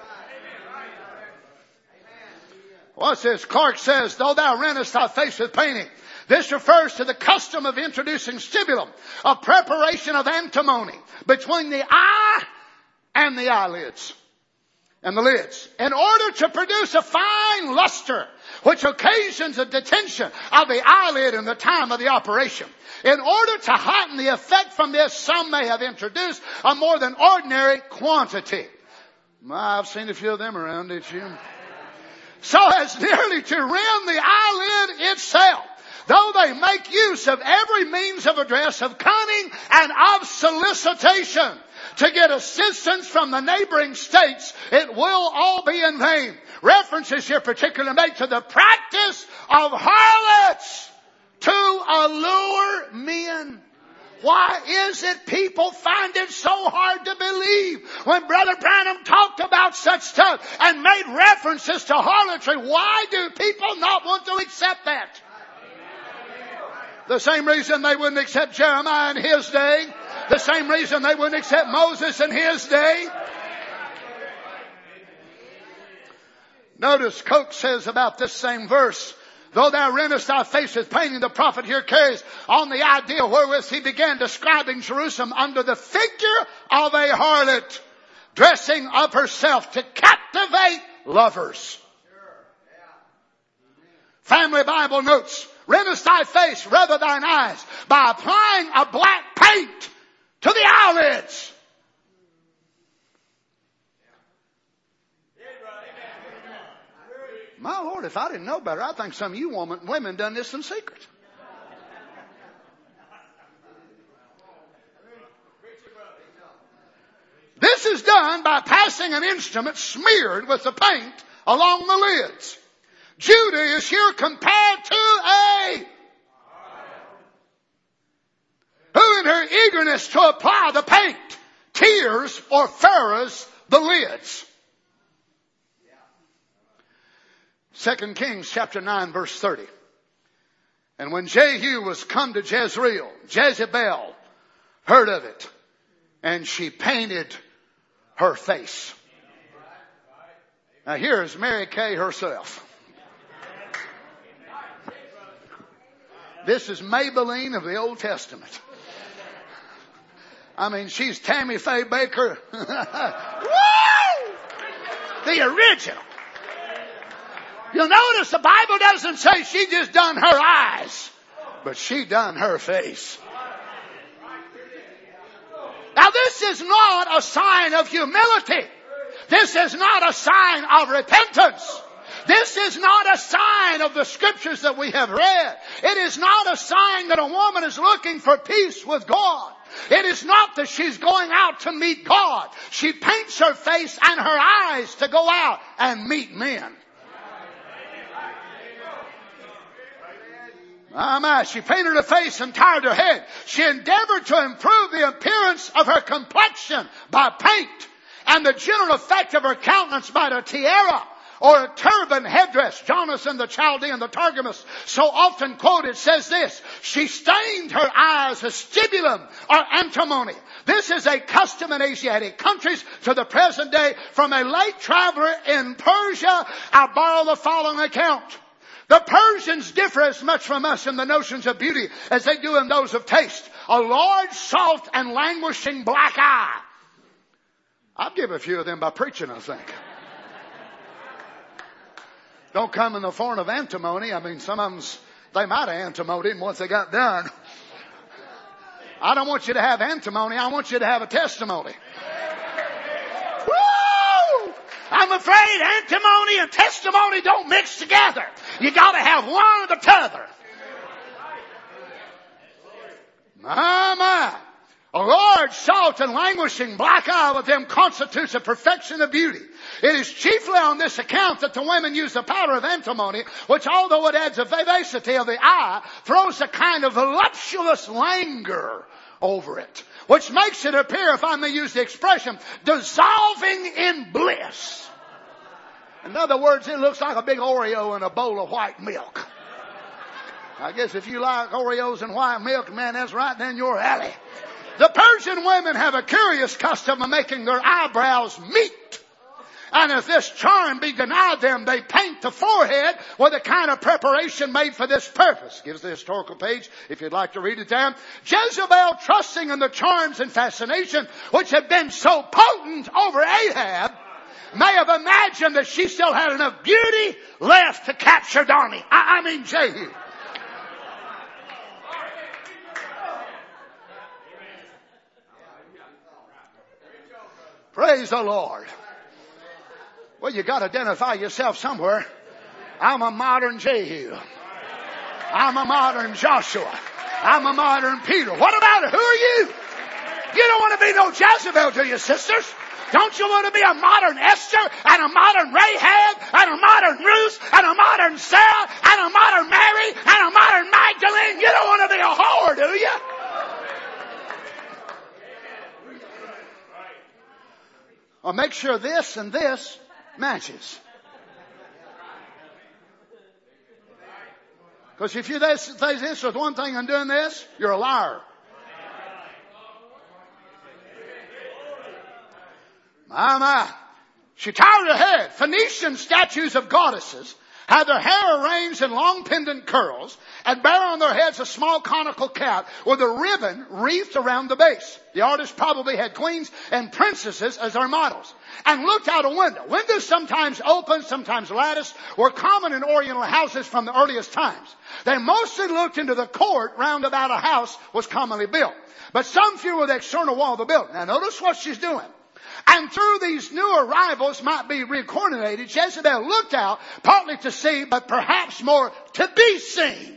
[SPEAKER 6] What's this? Clark says, though thou rentest thy face with painting. This refers to the custom of introducing stimulum, a preparation of antimony between the eye and the eyelids. And the lids, in order to produce a fine luster, which occasions a detention of the eyelid in the time of the operation. In order to heighten the effect from this, some may have introduced a more than ordinary quantity. I've seen a few of them around, did you? So as nearly to rend the eyelid itself. Though they make use of every means of address, of cunning, and of solicitation to get assistance from the neighboring states, it will all be in vain. References here particularly made to the practice of harlots to allure men. Why is it people find it so hard to believe when Brother Branham talked about such stuff and made references to harlotry? Why do people not want to accept that? The same reason they wouldn't accept Jeremiah in his day. The same reason they wouldn't accept Moses in his day. Notice Coke says about this same verse, though thou rentest thy face with painting, the prophet here carries on the idea wherewith he began describing Jerusalem under the figure of a harlot, dressing up herself to captivate lovers. Family Bible notes, rentest thy face, rather thine eyes, by applying a black paint to the eyelids. My Lord, if I didn't know better, I think some of you woman, women done this in secret. This is done by passing an instrument smeared with the paint along the lids. Judah is here compared to a who in her eagerness to apply the paint tears or furrows the lids. Second Kings chapter nine verse thirty. And when Jehu was come to Jezreel, Jezebel heard of it, and she painted her face. Now here is Mary Kay herself. This is Maybelline of the Old Testament. I mean, she's Tammy Faye Baker. Woo! The original. You'll notice the Bible doesn't say she just done her eyes, but she done her face. Now this this is not a sign of humility. This is not a sign of repentance. This is not a sign of the scriptures that we have read. It is not a sign that a woman is looking for peace with God. It is not that she's going out to meet God. She paints her face and her eyes to go out and meet men. My, my, she painted her face and tired her head. She endeavored to improve the appearance of her complexion by paint and the general effect of her countenance by a tiara or a turban headdress. Jonathan the Chaldean, the Targumist, so often quoted, says this: she stained her eyes as stibulum or antimony. This is a custom in Asiatic countries to the present day. From a late traveler in Persia, I borrow the following account. The Persians differ as much from us in the notions of beauty as they do in those of taste. A large, soft, and languishing black eye. I'll give a few of them by preaching, I think. Don't come in the form of antimony. I mean, some of them, they might have antimonied once they got done. I don't want you to have antimony. I want you to have a testimony. Woo! I'm afraid antimony and testimony don't mix together. You got to have one or the t'other. My, my. A large, soft, and languishing black eye with them constitutes a perfection of beauty. It is chiefly on this account that the women use the powder of antimony, which, although it adds a vivacity of the eye, throws a kind of voluptuous languor over it, which makes it appear, if I may use the expression, dissolving in bliss. In other words, it looks like a big Oreo in a bowl of white milk. I guess if you like Oreos and white milk, man, that's right down your alley. The Persian women have a curious custom of making their eyebrows meet. And if this charm be denied them, they paint the forehead with a kind of preparation made for this purpose. Gives the historical page if you'd like to read it down. Jezebel, trusting in the charms and fascination which had been so potent over Ahab, may have imagined that she still had enough beauty left to capture Donnie. I, I mean Jehu. Praise the Lord. Well, you got to identify yourself somewhere. I'm a modern Jehu. I'm a modern Joshua. I'm a modern Peter. What about it? Who are you? You don't want to be no Jezebel, do you, sisters? Don't you want to be a modern Esther and a modern Rahab and a modern Ruth and a modern Sarah and a modern Mary and a modern Magdalene? You don't want to be a whore, do you? Or make sure this and this matches. Because if you say this with one thing and doing this, you're a liar. My, my. She tied her head. Phoenician statues of goddesses had their hair arranged in long pendant curls and bear on their heads a small conical cap with a ribbon wreathed around the base. The artist probably had queens and princesses as their models and looked out a window. Windows, sometimes open, sometimes latticed, were common in Oriental houses from the earliest times. They mostly looked into the court round about a house was commonly built, but some few were the external wall of the building. Now notice what she's doing. And through these new arrivals might be recoordinated, Jezebel looked out partly to see, but perhaps more to be seen.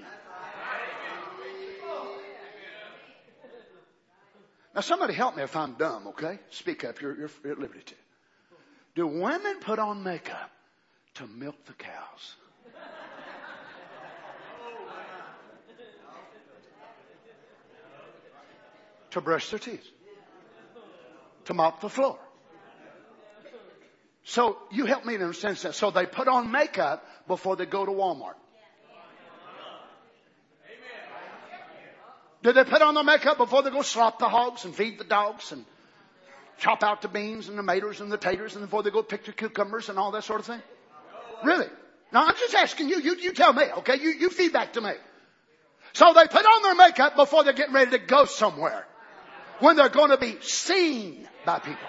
[SPEAKER 6] Now somebody help me if I'm dumb, okay? Speak up, you're, you're at liberty to. Do women put on makeup to milk the cows? To brush their teeth? To mop the floor? So you help me to understand that. So they put on makeup before they go to Walmart. Do they put on their makeup before they go slop the hogs and feed the dogs and chop out the beans and the tomatoes and the taters and before they go pick the cucumbers and all that sort of thing? Really? Now I'm just asking you. You, you tell me, okay? You, you feedback to me. So they put on their makeup before they're getting ready to go somewhere, when they're going to be seen by people.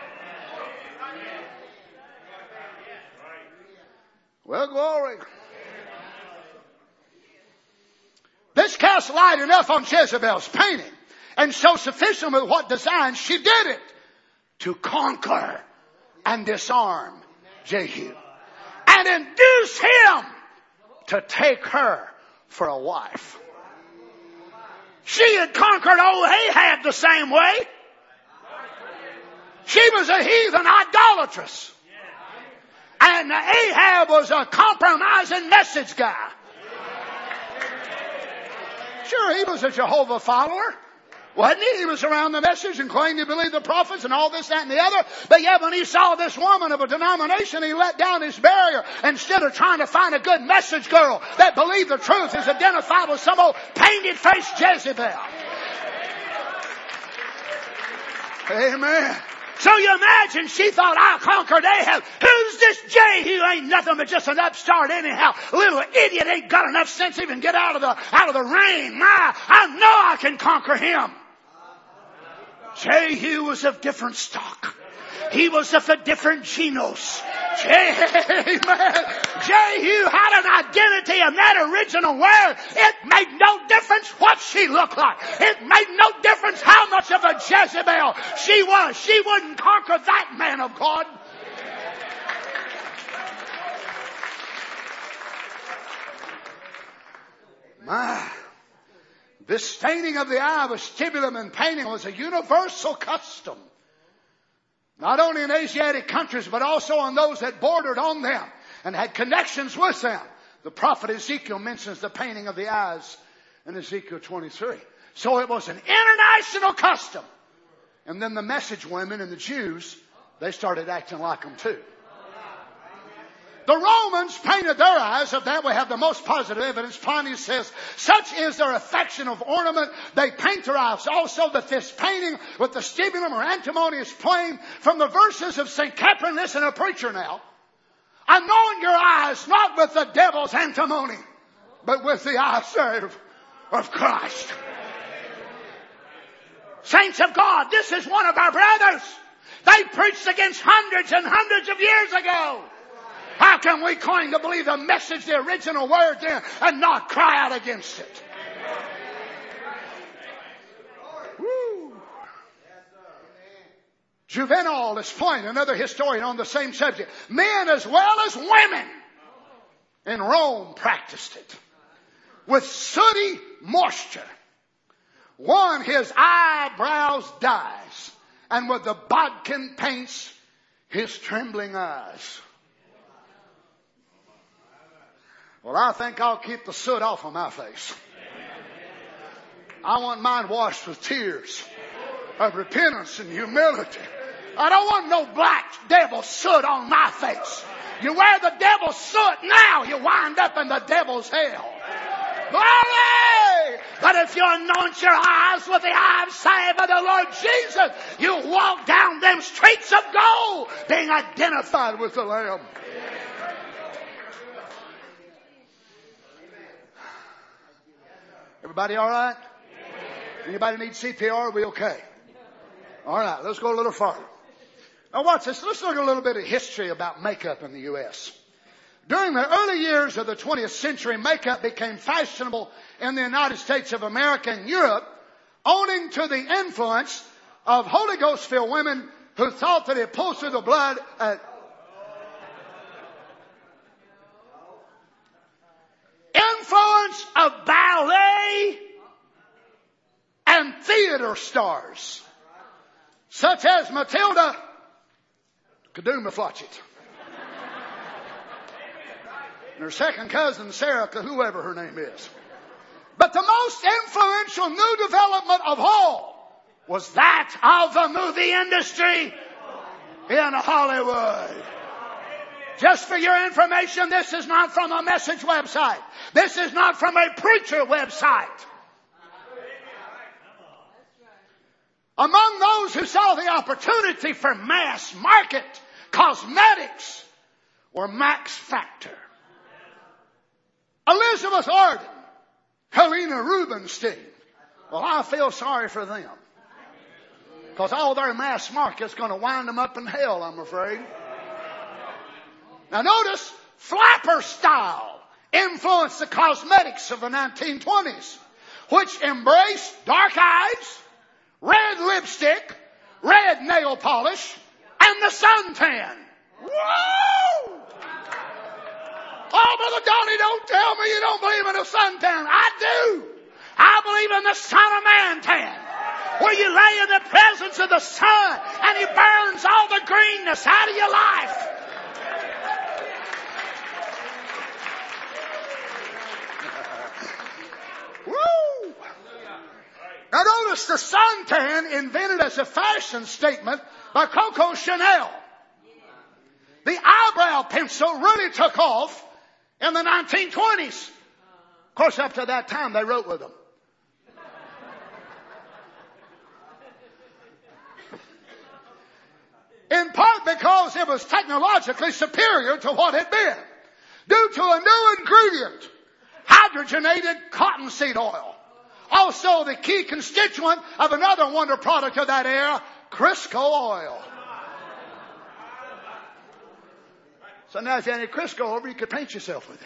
[SPEAKER 6] Well, glory. This casts light enough on Jezebel's painting. and so sufficient with what design, she did it to conquer and disarm Jehu and induce him to take her for a wife. She had conquered old Ahab the same way. She was a heathen idolatress. And Ahab was a compromising message guy. Sure, he was a Jehovah follower. Wasn't he? He was around the message and claimed to believe the prophets and all this, that, and the other. But yet when he saw this woman of a denomination, he let down his barrier. Instead of trying to find a good message girl that believed the truth, is identified with some old painted-faced Jezebel. Amen. So you imagine she thought, I conquered Ahab. Who's this Jehu? Ain't nothing but just an upstart anyhow. Little idiot ain't got enough sense to even get out of the, out of the rain. My, I know I can conquer him. Jehu was of different stock. He was of a different genus. Amen. Jehu had an identity in that original word. It made no difference what she looked like. It made no difference how much of a Jezebel she was. She wouldn't conquer that man of God. My, this staining of the eye with stibulum and painting was a universal custom. Not only in Asiatic countries, but also on those that bordered on them and had connections with them. The prophet Ezekiel mentions the painting of the eyes in Ezekiel twenty-three. So it was an international custom. And then the message women and the Jews, they started acting like them too. The Romans painted their eyes. Of that we have the most positive evidence. Pliny says, such is their affection of ornament, they paint their eyes. Also that this painting with the stibulum or antimony is plain from the verses of Saint Catherine. Listen, a preacher now. Anoint your eyes not with the devil's antimony, but with the eye salve of Christ. Saints of God, this is one of our brothers. They preached against hundreds and hundreds of years ago. How can we claim to believe the message, the original word there, and not cry out against it? Woo. Juvenal is plain, another historian on the same subject. Men as well as women in Rome practiced it with sooty moisture. One his eyebrows dyes, and with the bodkin paints his trembling eyes. Well, I think I'll keep the soot off of my face. I want mine washed with tears of repentance and humility. I don't want no black devil soot on my face. You wear the devil's soot now, you wind up in the devil's hell. Glory! But if you anoint your eyes with the eye salve of the Lord Jesus, you walk down them streets of gold, being identified with the Lamb. Everybody all right? Anybody need C P R? Are we okay? All right, let's go a little farther. Now watch this. Let's look at a little bit of history about makeup in the U S During the early years of the twentieth century, makeup became fashionable in the United States of America and Europe, owing to the influence of Holy Ghost-filled women who thought that it pulls through the blood. Uh, influence of ballet and theater stars, such as Matilda Kaduma-Flotchit. And her second cousin, Sarah, whoever her name is. But the most influential new development of all was that of the movie industry in Hollywood. Just for your information, this is not from a message website. This is not from a preacher website. Among those who saw the opportunity for mass market cosmetics were Max Factor, Elizabeth Arden, Helena Rubinstein. Well, I feel sorry for them, because all their mass market's going to wind them up in hell, I'm afraid. Now notice, flapper style influenced the cosmetics of the nineteen twenties, which embraced dark eyes, red lipstick, red nail polish, and the suntan. Whoa! Oh, Brother Donnie, don't tell me you don't believe in a suntan. I do. I believe in the Son of Man tan, where you lay in the presence of the sun and He burns all the greenness out of your life. Woo! Now notice the suntan invented as a fashion statement by Coco Chanel. The eyebrow pencil really took off in the nineteen twenties. Of course, up to that time, they wrote with them. In part because it was technologically superior to what had been, due to a new ingredient, hydrogenated cottonseed oil. Also the key constituent of another wonder product of that era, Crisco oil. So now if you had any Crisco over, you could paint yourself with it.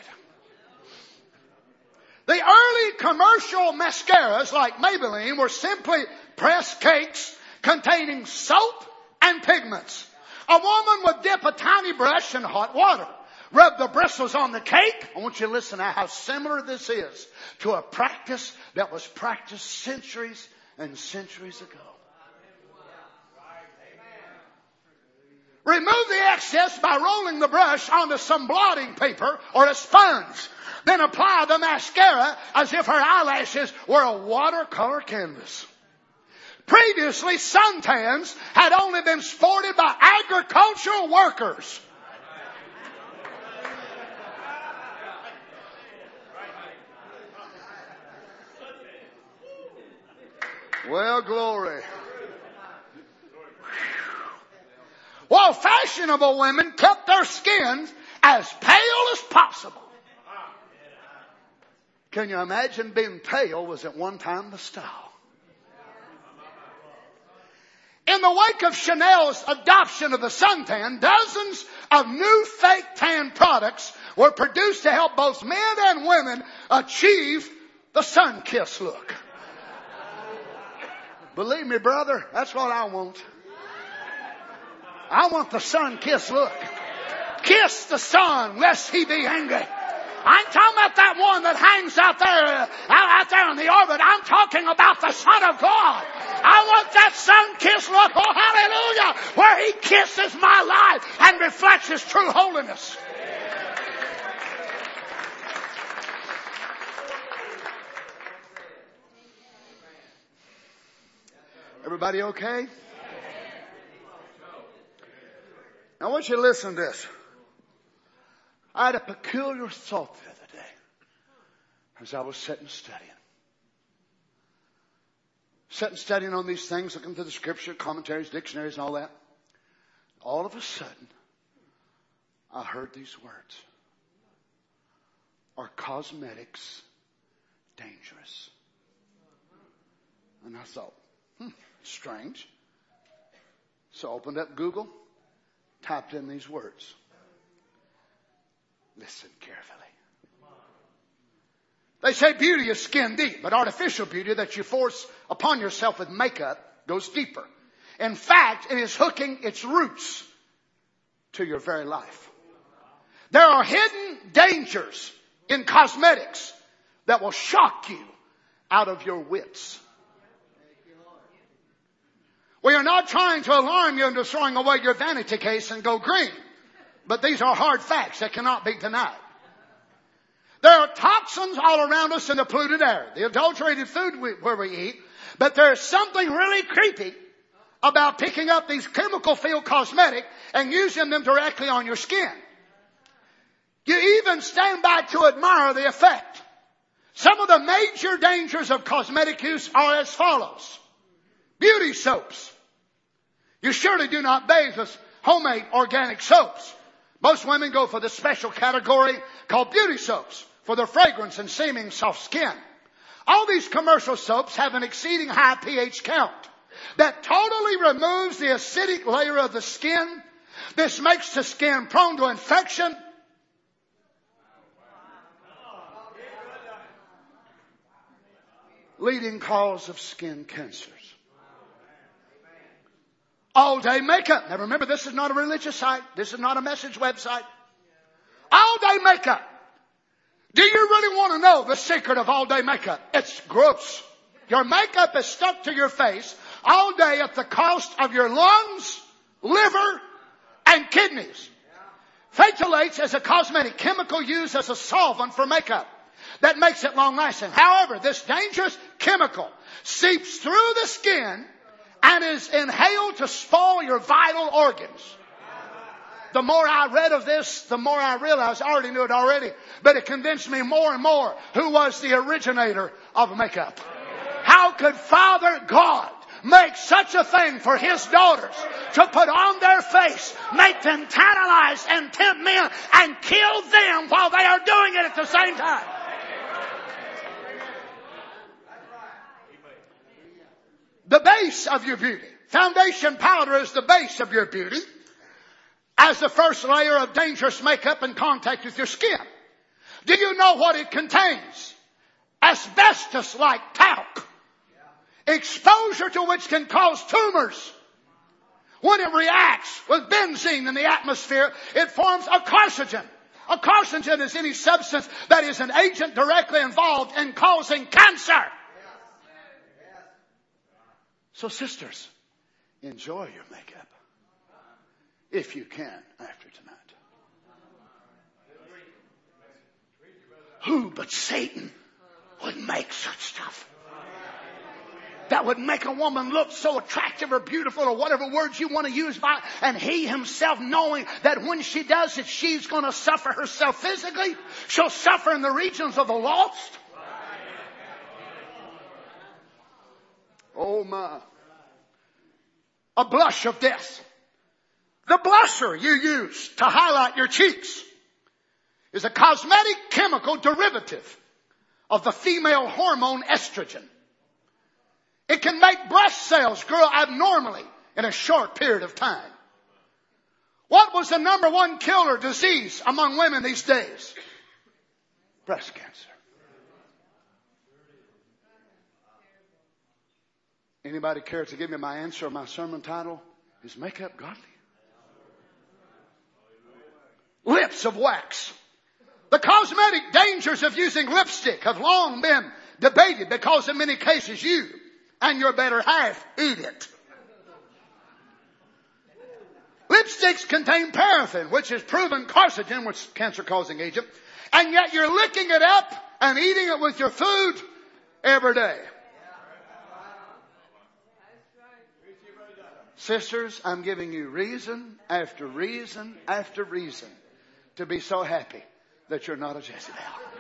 [SPEAKER 6] The early commercial mascaras like Maybelline were simply pressed cakes containing soap and pigments. A woman would dip a tiny brush in hot water, rub the bristles on the cake. I want you to listen to how similar this is to a practice that was practiced centuries and centuries ago. Remove the excess by rolling the brush onto some blotting paper or a sponge. Then apply the mascara as if her eyelashes were a watercolor canvas. Previously, suntans had only been sported by agricultural workers. Well, glory. While fashionable women kept their skins as pale as possible. Can you imagine being pale was at one time the style? In the wake of Chanel's adoption of the suntan, dozens of new fake tan products were produced to help both men and women achieve the sun-kissed look. Believe me, brother, that's what I want. I want the sun-kissed look. Kiss the sun, lest he be angry. I'm talking about that one that hangs out there, out, out there in the orbit. I'm talking about the Son of God. I want that sun-kissed look, oh hallelujah, where He kisses my life and reflects His true holiness. Everybody okay? Now I want you to listen to this. I had a peculiar thought the other day as I was sitting studying. Sitting studying on these things, looking through the scripture, commentaries, dictionaries and all that. All of a sudden, I heard these words. Are cosmetics dangerous? And I thought, hmm, strange. So I opened up Google, typed in these words. Listen carefully. They say beauty is skin deep, but artificial beauty that you force upon yourself with makeup goes deeper. In fact, it is hooking its roots to your very life. There are hidden dangers in cosmetics that will shock you out of your wits. We are not trying to alarm you into throwing away your vanity case and go green. But these are hard facts that cannot be denied. There are toxins all around us in the polluted air, the adulterated food we, where we eat. But there's something really creepy about picking up these chemical-filled cosmetic and using them directly on your skin. You even stand back to admire the effect. Some of the major dangers of cosmetic use are as follows. Beauty soaps. You surely do not bathe with homemade organic soaps. Most women go for the special category called beauty soaps for their fragrance and seeming soft skin. All these commercial soaps have an exceeding high pH count that totally removes the acidic layer of the skin. This makes the skin prone to infection. Leading cause of skin cancers. All day makeup. Now remember, this is not a religious site. This is not a message website. All day makeup. Do you really want to know the secret of all day makeup? It's gross. Your makeup is stuck to your face all day at the cost of your lungs, liver, and kidneys. Phthalates is a cosmetic chemical used as a solvent for makeup that makes it long lasting. However, this dangerous chemical seeps through the skin and is inhaled to spoil your vital organs. The more I read of this, the more I realized, I already knew it already, but it convinced me more and more who was the originator of makeup. How could Father God make such a thing for His daughters to put on their face, make them tantalize and tempt men and kill them while they are doing it at the same time? The base of your beauty. Foundation powder is the base of your beauty as the first layer of dangerous makeup in contact with your skin. Do you know what it contains? Asbestos-like talc. Exposure to which can cause tumors. When it reacts with benzene in the atmosphere, it forms a carcinogen. A carcinogen is any substance that is an agent directly involved in causing cancer. So sisters, enjoy your makeup. If you can after tonight. Who but Satan would make such stuff? That would make a woman look so attractive or beautiful or whatever words you want to use by, and he himself knowing that when she does it, she's going to suffer herself physically. She'll suffer in the regions of the lost. Oh my. A blush of death. The blusher you use to highlight your cheeks is a cosmetic chemical derivative of the female hormone estrogen. It can make breast cells grow abnormally in a short period of time. What was the number one killer disease among women these days? Breast cancer. Anybody care to give me my answer? My sermon title is Makeup Godly? Lips of wax. The cosmetic dangers of using lipstick have long been debated because in many cases you and your better half eat it. Lipsticks contain paraffin, which is proven carcinogen, which is cancer-causing agent, and yet you're licking it up and eating it with your food every day. Sisters, I'm giving you reason after reason after reason to be so happy that you're not a Jezebel.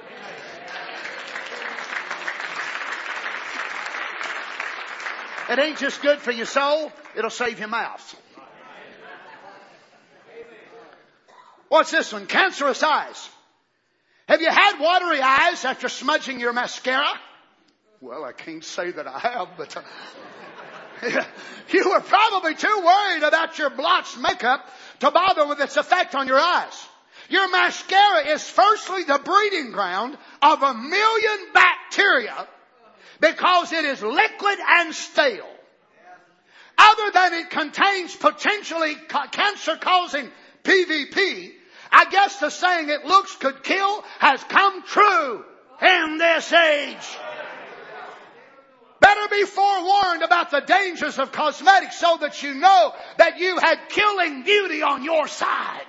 [SPEAKER 6] It ain't just good for your soul, it'll save your mouth. What's this one? Cancerous eyes. Have you had watery eyes after smudging your mascara? Well, I can't say that I have, but... Uh, you were probably too worried about your blotched makeup to bother with its effect on your eyes. Your mascara is firstly the breeding ground of a million bacteria because it is liquid and stale. Other than it contains potentially cancer-causing P V P, I guess the saying "it looks could kill" has come true in this age. Better be forewarned about the dangers of cosmetics so that you know that you had killing beauty on your side.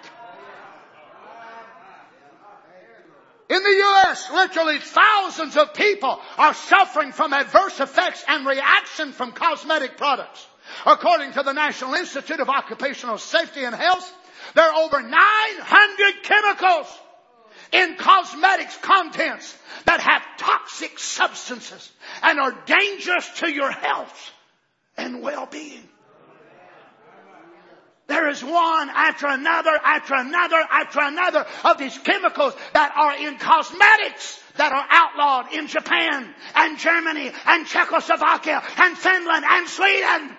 [SPEAKER 6] In the U S, literally thousands of people are suffering from adverse effects and reaction from cosmetic products. According to the National Institute of Occupational Safety and Health, there are over nine hundred chemicals in cosmetics contents that have toxic substances and are dangerous to your health and well-being. There is one after another, after another, after another of these chemicals that are in cosmetics that are outlawed in Japan and Germany and Czechoslovakia and Finland and Sweden.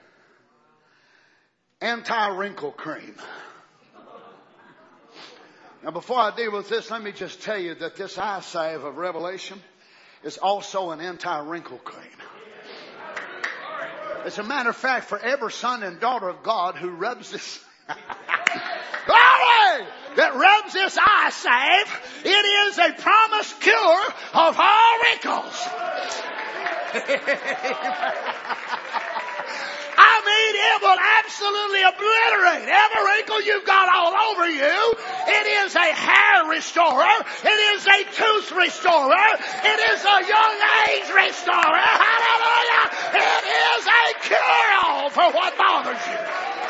[SPEAKER 6] Anti-wrinkle cream. Now, before I deal with this, let me just tell you that this eye salve of Revelation is also an anti-wrinkle cream. As a matter of fact, for every son and daughter of God who rubs this, glory, that rubs this eye salve, it is a promised cure of all wrinkles. I mean, it will absolutely obliterate every wrinkle you've got all over you. It is a hair restorer. It is a tooth restorer. It is a young age restorer. Hallelujah! It is a cure-all for what bothers you.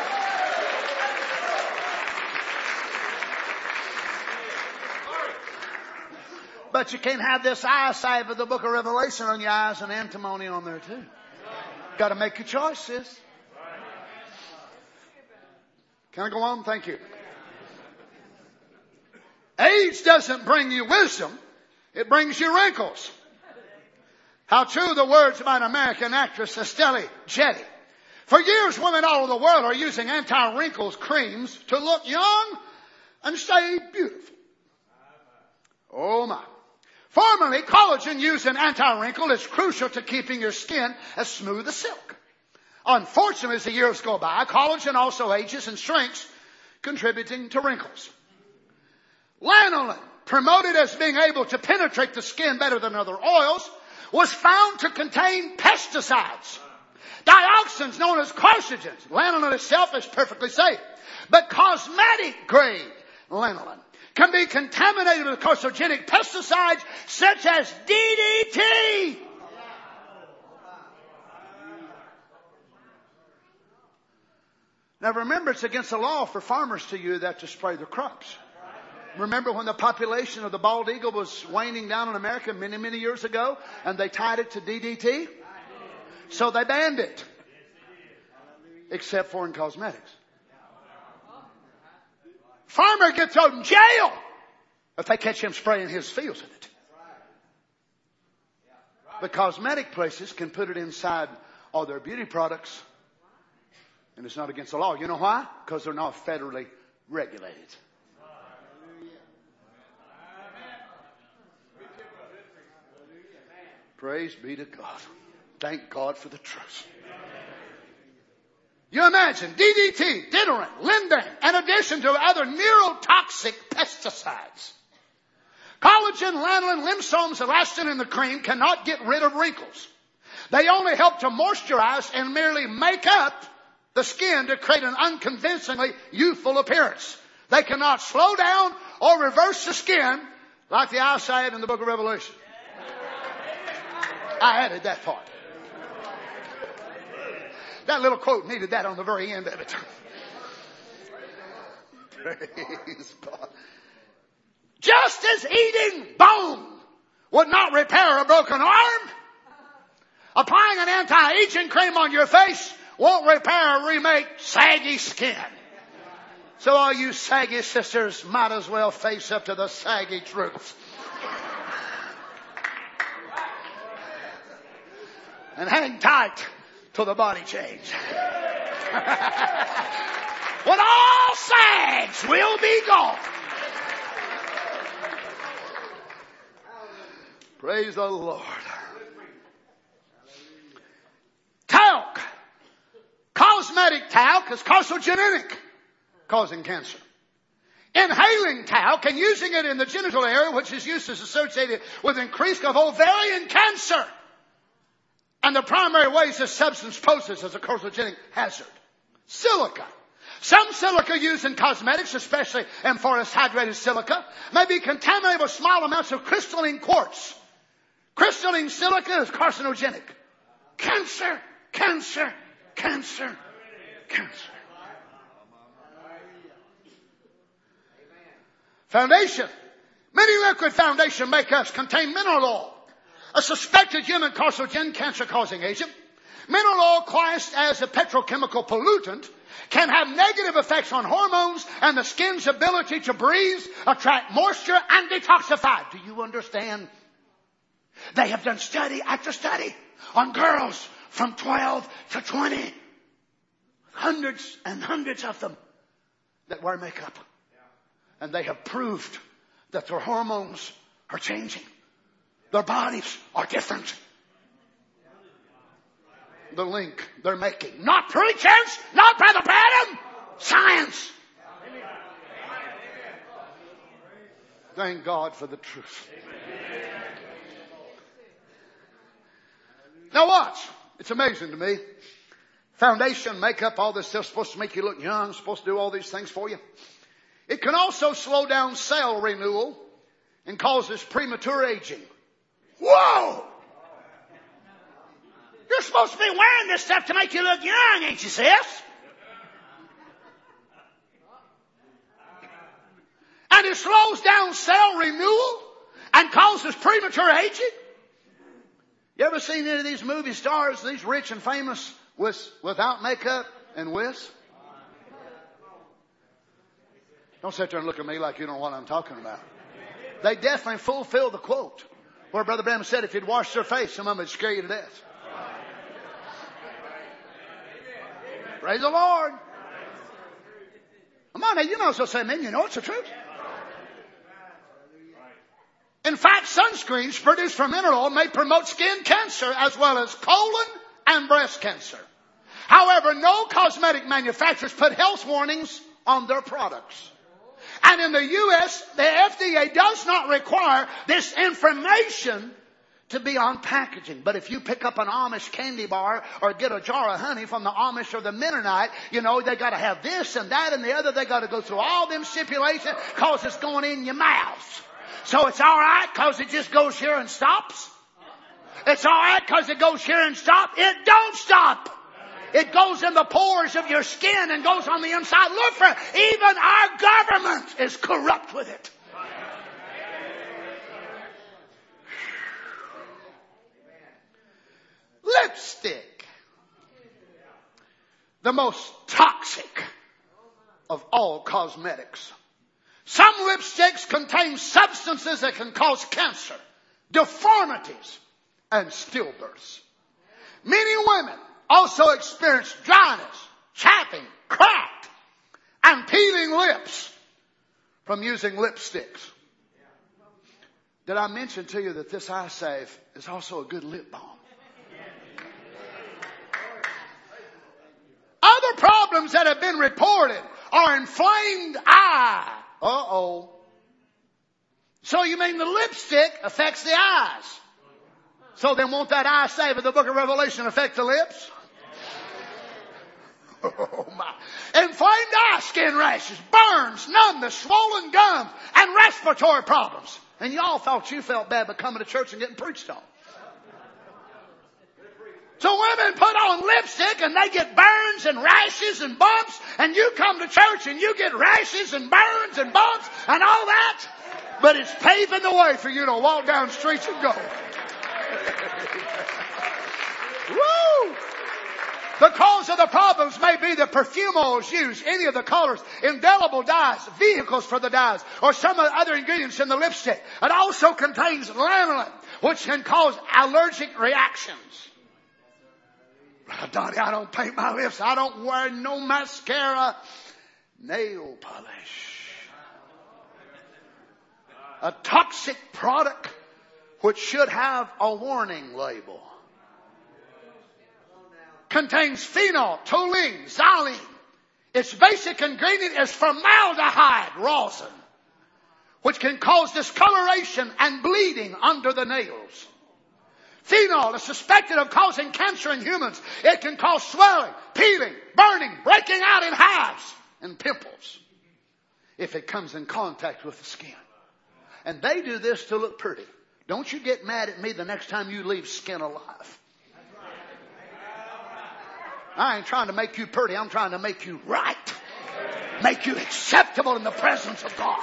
[SPEAKER 6] But you can't have this eye salve of the book of Revelation on your eyes and antimony on there too. Got to make your choices. Can I go on? Thank you. Age doesn't bring you wisdom. It brings you wrinkles. How true the words by an American actress, Estelle Getty. For years, women all over the world are using anti-wrinkles creams to look young and stay beautiful. Oh my. Formerly, collagen used in anti-wrinkle is crucial to keeping your skin as smooth as silk. Unfortunately, as the years go by, collagen also ages and shrinks, contributing to wrinkles. Lanolin, promoted as being able to penetrate the skin better than other oils, was found to contain pesticides. Dioxins known as carcinogens. Lanolin itself is perfectly safe. But cosmetic grade lanolin can be contaminated with carcinogenic pesticides such as D D T. Now remember, it's against the law for farmers to use that to spray their crops. Remember when the population of the bald eagle was waning down in America many, many years ago, and they tied it to D D T? So they banned it. Except for in cosmetics. Farmer gets out in jail if they catch him spraying his fields with it. The cosmetic places can put it inside all their beauty products, and it's not against the law. You know why? Because they're not federally regulated. Praise be to God. Thank God for the truth. You imagine D D T, Diderant, Lindane, in addition to other neurotoxic pesticides. Collagen, lanolin, lympsomes, elastin in the cream cannot get rid of wrinkles. They only help to moisturize and merely make up the skin to create an unconvincingly youthful appearance. They cannot slow down or reverse the skin like the eyesight in the book of Revelation. I added that part. That little quote needed that on the very end of it. Praise God. Just as eating bone would not repair a broken arm, applying an anti-aging cream on your face won't repair or remake saggy skin. So all you saggy sisters might as well face up to the saggy truth. And hang tight till the body change. When all sags will be gone. Praise the Lord. Talc. Cosmetic talc is carcinogenic, causing cancer. Inhaling talc and using it in the genital area, which is used as associated with increase of ovarian cancer. And the primary ways this substance poses as a carcinogenic hazard. Silica. Some silica used in cosmetics, especially amphoterous hydrated silica, may be contaminated with small amounts of crystalline quartz. Crystalline silica is carcinogenic. Cancer, cancer, cancer, cancer. Foundation. Many liquid foundation makeups contain mineral oil, a suspected human carcinogen, cancer-causing agent. Mineral oil, classed as a petrochemical pollutant, can have negative effects on hormones and the skin's ability to breathe, attract moisture, and detoxify. Do you understand? They have done study after study on girls from twelve to twenty. Hundreds and hundreds of them that wear makeup. And they have proved that their hormones are changing. Their bodies are different. The link they're making. Not preachers, not Brother Branham. Science. Thank God for the truth. Now watch. It's amazing to me. Foundation, makeup, all this stuff supposed to make you look young, supposed to do all these things for you. It can also slow down cell renewal and causes premature aging. Whoa! You're supposed to be wearing this stuff to make you look young, ain't you, sis? And it slows down cell renewal and causes premature aging. You ever seen any of these movie stars, these rich and famous, with, without makeup and with? Don't sit there and look at me like you don't know what I'm talking about. They definitely fulfill the quote where Brother Branham said if you'd wash their face, some of them would scare you to death. Praise the Lord. Come on now, you know so say amen. You know it's the truth. In fact, sunscreens produced from mineral oil may promote skin cancer as well as colon and breast cancer. However, no cosmetic manufacturers put health warnings on their products. And in the U S, the F D A does not require this information to be on packaging. But if you pick up an Amish candy bar or get a jar of honey from the Amish or the Mennonite, you know, they got to have this and that and the other. They got to go through all them stipulations because it's going in your mouth. So it's all right because it just goes here and stops. It's all right because it goes here and stops. It don't stop. It goes in the pores of your skin and goes on the inside. Look for it. Even our government is corrupt with it. Lipstick. The most toxic of all cosmetics. Some lipsticks contain substances that can cause cancer, deformities, and stillbirths. Many women also experience dryness, chapping, cracked, and peeling lips from using lipsticks. Did I mention to you that this eye salve is also a good lip balm? Other problems that have been reported are inflamed eye. Uh-oh. So you mean the lipstick affects the eyes? So then won't that eye salve of the book of Revelation affect the lips? Oh my. Inflamed eye skin rashes, burns, numbness, swollen gums, and respiratory problems. And y'all thought you felt bad by coming to church and getting preached on. So women put on lipstick and they get burns and rashes and bumps, and you come to church and you get rashes and burns and bumps and all that. But it's paving the way for you to walk down streets and go. Woo! The cause of the problems may be the perfume oils used, any of the colors, indelible dyes, vehicles for the dyes, or some of the other ingredients in the lipstick. It also contains lanolin, which can cause allergic reactions. Donnie, I don't paint my lips. I don't wear no mascara. Nail polish. A toxic product which should have a warning label. Contains phenol, toluene, xylene. Its basic ingredient is formaldehyde rosin, which can cause discoloration and bleeding under the nails. Phenol is suspected of causing cancer in humans. It can cause swelling, peeling, burning, breaking out in hives and pimples if it comes in contact with the skin. And they do this to look pretty. Don't you get mad at me the next time you leave skin alive. I ain't trying to make you pretty. I'm trying to make you right. Make you acceptable in the presence of God.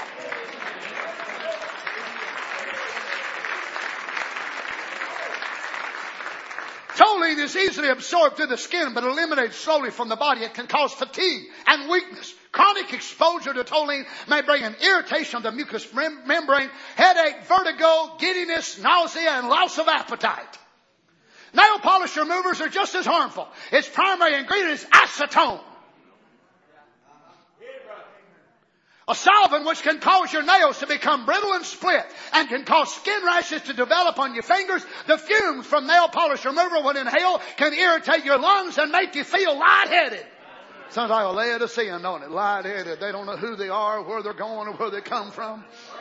[SPEAKER 6] Toluene is easily absorbed through the skin but eliminated slowly from the body. It can cause fatigue and weakness. Chronic exposure to toluene may bring an irritation of the mucous mem- membrane, headache, vertigo, giddiness, nausea, and loss of appetite. Nail polish removers are just as harmful. Its primary ingredient is acetone. A solvent which can cause your nails to become brittle and split and can cause skin rashes to develop on your fingers. The fumes from nail polish remover when inhaled can irritate your lungs and make you feel lightheaded. Sounds like a Laodicean, don't it? Lightheaded. They don't know who they are, where they're going, or where they come from.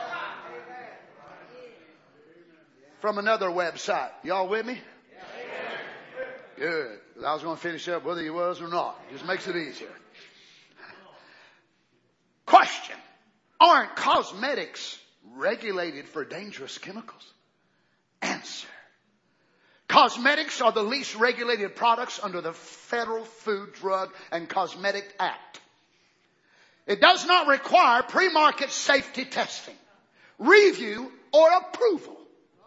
[SPEAKER 6] From another website. Y'all with me? Good. I was going to finish up whether he was or not. Just makes it easier. Question. Aren't cosmetics regulated for dangerous chemicals? Answer. Cosmetics are the least regulated products under the Federal Food, Drug, and Cosmetic Act. It does not require pre-market safety testing, review, or approval.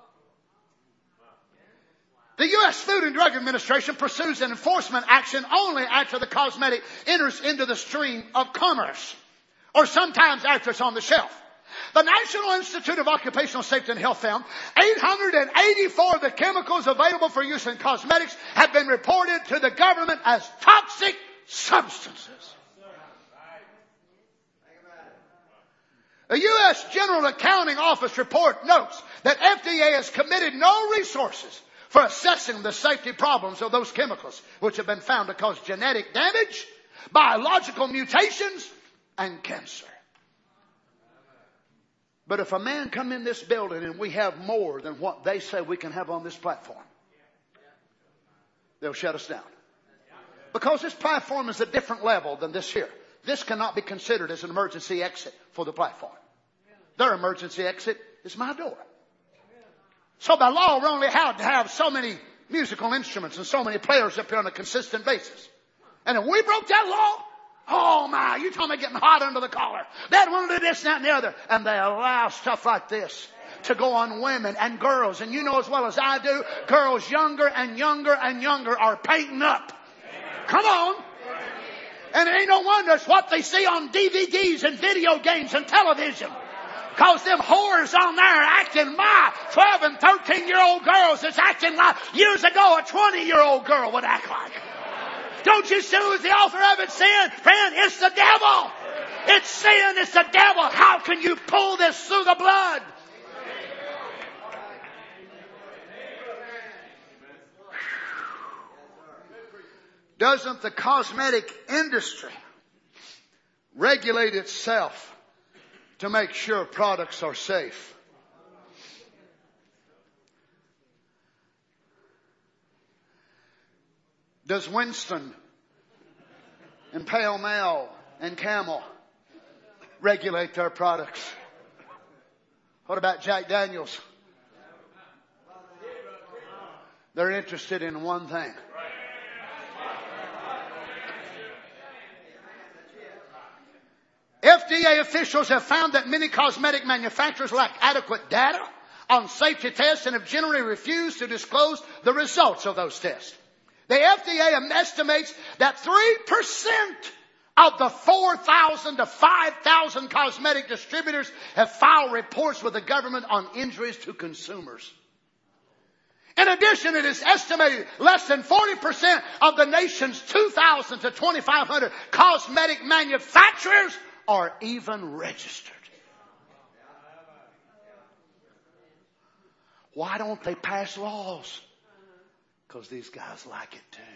[SPEAKER 6] The U S Food and Drug Administration pursues an enforcement action only after the cosmetic enters into the stream of commerce, or sometimes after it's on the shelf. The National Institute of Occupational Safety and Health found eight hundred eighty-four of the chemicals available for use in cosmetics have been reported to the government as toxic substances. A U S General Accounting Office report notes that F D A has committed no resources for assessing the safety problems of those chemicals, which have been found to cause genetic damage, biological mutations, and cancer. But if a man come in this building and we have more than what they say we can have on this platform, they'll shut us down. Because this platform is a different level than this here. This cannot be considered as an emergency exit for the platform. Their emergency exit is my door. So by law, we're only allowed to have so many musical instruments and so many players up here on a consistent basis. And if we broke that law, oh my, you're talking about getting hot under the collar. They'd want to do this, that, and the other. And they allow stuff like this to go on women and girls. And you know as well as I do, girls younger and younger and younger are painting up. Come on. And it ain't no wonder it's what they see on D V Ds and video games and television. Because them whores on there are acting my twelve and thirteen year old girls is acting like years ago a twenty year old girl would act like. Don't you see who's the author of it, sin? Friend, it's the devil. It's sin, it's the devil. How can you pull this through the blood? Doesn't the cosmetic industry regulate itself to make sure products are safe? Does Winston and Pall Mall and Camel regulate their products? What about Jack Daniels? They're interested in one thing. F D A officials have found that many cosmetic manufacturers lack adequate data on safety tests and have generally refused to disclose the results of those tests. The F D A estimates that three percent of the four thousand to five thousand cosmetic distributors have filed reports with the government on injuries to consumers. In addition, it is estimated less than forty percent of the nation's two thousand to twenty-five hundred cosmetic manufacturers are even registered. Why don't they pass laws? Because these guys like it too.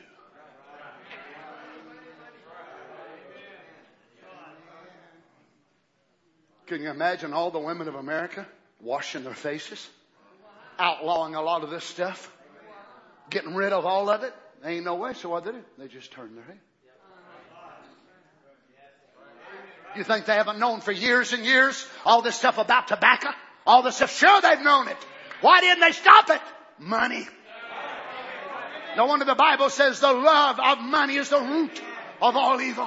[SPEAKER 6] Can you imagine all the women of America washing their faces? Outlawing a lot of this stuff? Getting rid of all of it? There ain't no way. So what they do? They just turn their head. You think they haven't known for years and years all this stuff about tobacco? All this stuff? Sure, they've known it. Why didn't they stop it? Money. No wonder the Bible says the love of money is the root of all evil.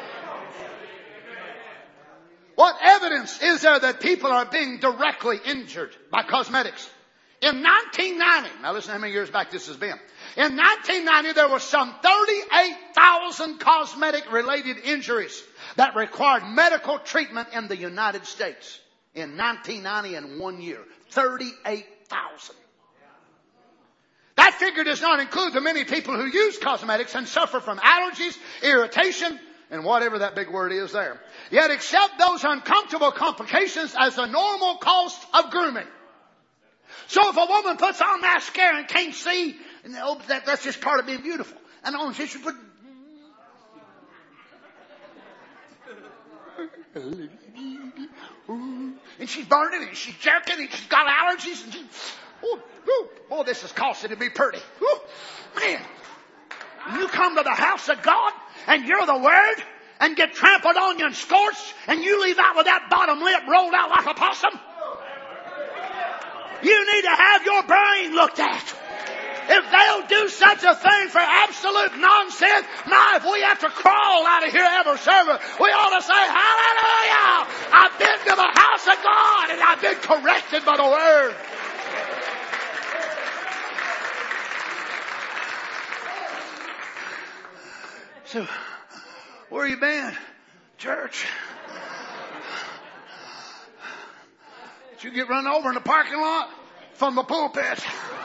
[SPEAKER 6] What evidence is there that people are being directly injured by cosmetics? In nineteen ninety, now listen how many years back this has been. In nineteen ninety, there were some thirty-eight thousand cosmetic related injuries that required medical treatment in the United States. In nineteen ninety, in one year. thirty-eight thousand. That figure does not include the many people who use cosmetics and suffer from allergies, irritation, And whatever that big word is there. Yet accept those uncomfortable complications as a normal cost of grooming. So if a woman puts on mascara and can't see, and oh, that, that's just part of being beautiful. And on she should put... And she's burning and she's jerking and she's got allergies. And she, oh, oh, oh, this is costing to be pretty. Oh, man. You come to the house of God and you're the Word and get trampled on you and scorched and you leave out with that bottom lip rolled out like a possum. You need to have your brain looked at. If they'll do such a thing for absolute nonsense, my, if we have to crawl out of here every service, we ought to say, hallelujah! I've been to the house of God and I've been corrected by the Word. So, where you been? Church. Did you get run over in the parking lot? From the pulpit.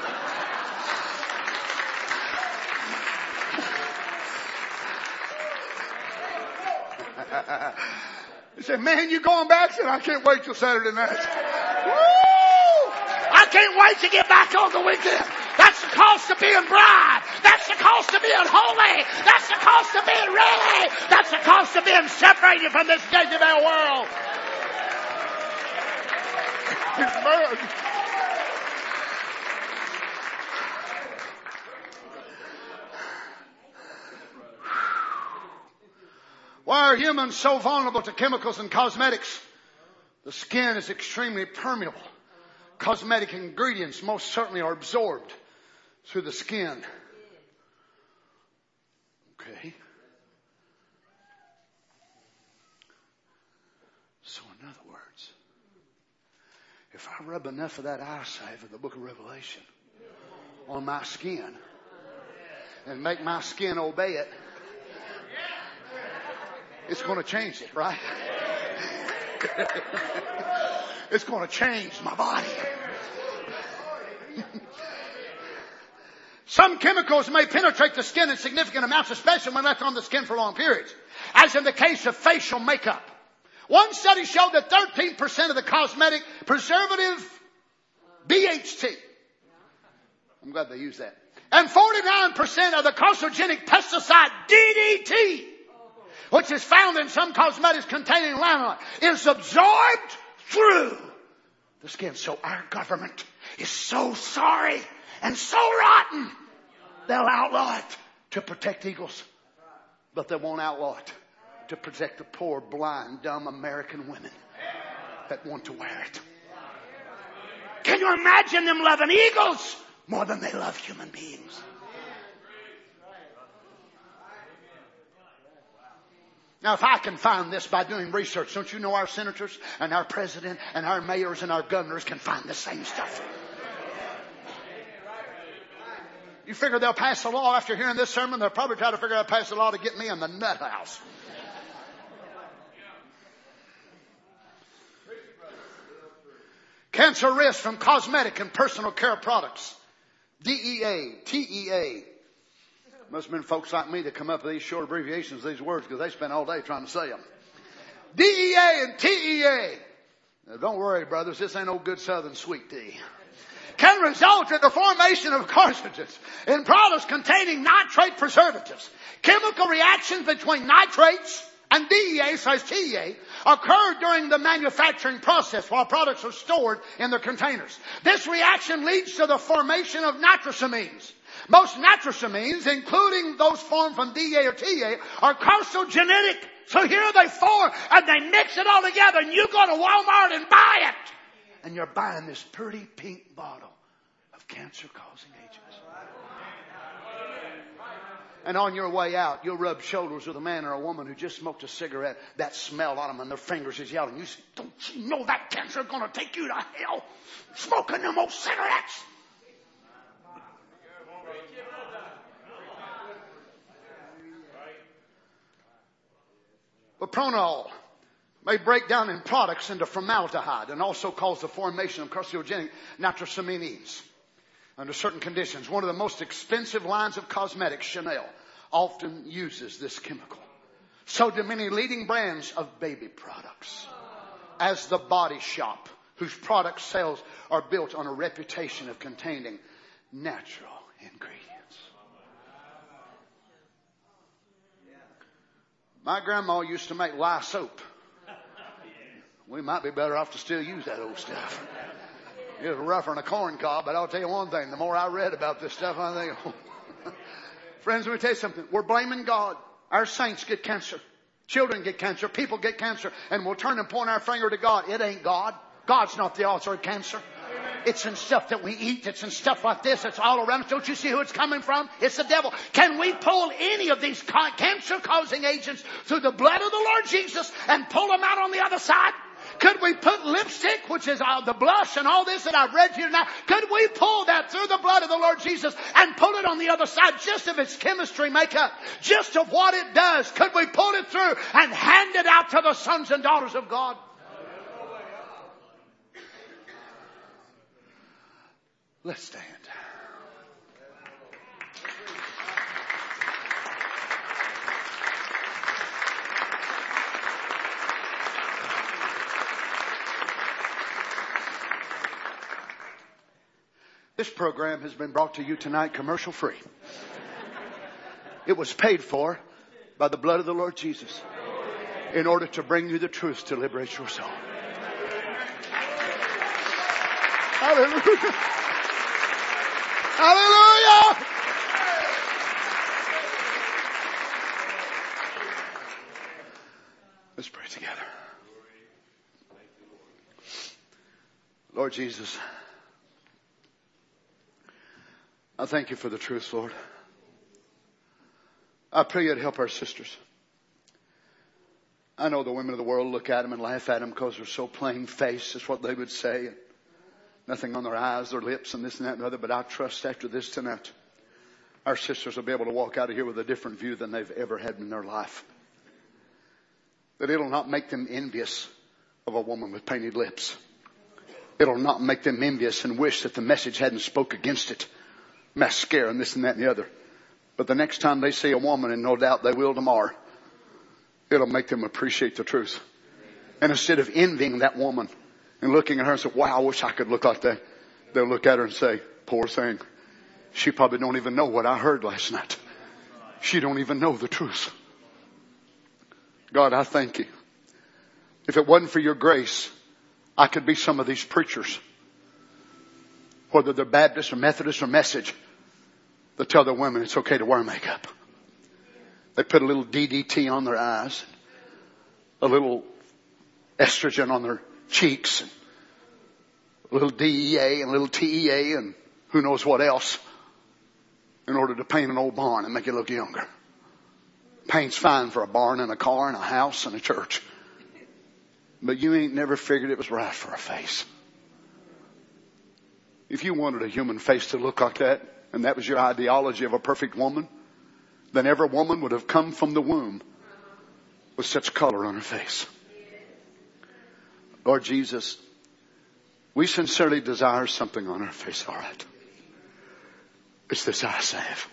[SPEAKER 6] He said, man, you going back? I said, I can't wait till Saturday night. Woo! I can't wait to get back on the weekend. That's the cost of being bride. That's the cost of being holy. That's the cost of being ready. That's the cost of being separated from this Jezebel world. Why are humans so vulnerable to chemicals and cosmetics? The skin is extremely permeable. Cosmetic ingredients most certainly are absorbed through the skin. Okay. So in other words, if I rub enough of that eye salve of the book of Revelation on my skin and make my skin obey it, it's going to change it, right? It's going to change my body. Some chemicals may penetrate the skin in significant amounts, especially when left on the skin for long periods, as in the case of facial makeup. One study showed that thirteen percent of the cosmetic preservative B H T, I'm glad they use that, and forty-nine percent of the carcinogenic pesticide D D T, which is found in some cosmetics containing lanolin, is absorbed through the skin. So our government is so sorry and so rotten, they'll outlaw it to protect eagles, but they won't outlaw it to protect the poor, blind, dumb American women that want to wear it. Can you imagine them loving eagles more than they love human beings? Now, if I can find this by doing research, don't you know our senators and our president and our mayors and our governors can find the same stuff? You figure they'll pass a law after hearing this sermon? They'll probably try to figure out how to pass a law to get me in the nut house. Cancer risk from cosmetic and personal care products. D E A, T E A. Must have been folks like me that come up with these short abbreviations of these words because they spend all day trying to say them. D E A and T E A. Now, don't worry, brothers. This ain't no good Southern sweet tea. Can result in the formation of carcinogens in products containing nitrate preservatives. Chemical reactions between nitrates and D E A, such as T E A, occur during the manufacturing process while products are stored in their containers. This reaction leads to the formation of nitrosamines. Most nitrosamines, including those formed from D E A or T E A, are carcinogenic. So here they form and they mix it all together and you go to Walmart and buy it. And you're buying this pretty pink bottle of cancer-causing agents. And on your way out, you'll rub shoulders with a man or a woman who just smoked a cigarette. That smell on them and their fingers is yelling. You say, don't you know that cancer is going to take you to hell? Smoking them old cigarettes. But propanol may break down in products into formaldehyde and also cause the formation of carcinogenic nitrosamines under certain conditions. One of the most expensive lines of cosmetics, Chanel, often uses this chemical. So do many leading brands of baby products. As the Body Shop, whose product sales are built on a reputation of containing natural ingredients. My grandma used to make lye soap. We might be better off to still use that old stuff. It was rougher than a corn cob, but I'll tell you one thing. The more I read about this stuff, I think, oh. Friends, let me tell you something. We're blaming God. Our saints get cancer. Children get cancer. People get cancer. And we'll turn and point our finger to God. It ain't God. God's not the author of cancer. It's in stuff that we eat. It's in stuff like this. It's all around us. Don't you see who it's coming from? It's the devil. Can we pull any of these cancer-causing agents through the blood of the Lord Jesus and pull them out on the other side? Could we put lipstick, which is uh, the blush and all this that I've read here now, could we pull that through the blood of the Lord Jesus and pull it on the other side just of its chemistry makeup, just of what it does? Could we pull it through and hand it out to the sons and daughters of God? Let's stand. This program has been brought to you tonight commercial free. It was paid for by the blood of the Lord Jesus in order to bring you the truth to liberate your soul. Hallelujah. Hallelujah. Let's pray together. Lord Jesus, I thank you for the truth, Lord. I pray you'd help our sisters. I know the women of the world look at them and laugh at them because they're so plain-faced. It's what they would say. Nothing on their eyes, their lips, and this and that and the other. But I trust after this tonight, our sisters will be able to walk out of here with a different view than they've ever had in their life. That it'll not make them envious of a woman with painted lips. It'll not make them envious and wish that the message hadn't spoke against it. Mascara and this and that and the other. But the next time they see a woman, and no doubt they will tomorrow, it'll make them appreciate the truth. And instead of envying that woman and looking at her and say, wow, I wish I could look like that, they'll look at her and say, poor thing. She probably don't even know what I heard last night. She don't even know the truth. God, I thank you. If it wasn't for your grace, I could be some of these preachers, whether they're Baptist or Methodist or Message, that tell their women it's okay to wear makeup. They put a little D D T on their eyes, a little estrogen on their cheeks, and a little D E A and a little T E A and who knows what else in order to paint an old barn and make it look younger. Paint's fine for a barn and a car and a house and a church. But you ain't never figured it was right for a face. If you wanted a human face to look like that, and that was your ideology of a perfect woman, then every woman would have come from the womb with such color on her face. Lord Jesus, we sincerely desire something on our face, all right. It's this eye salve.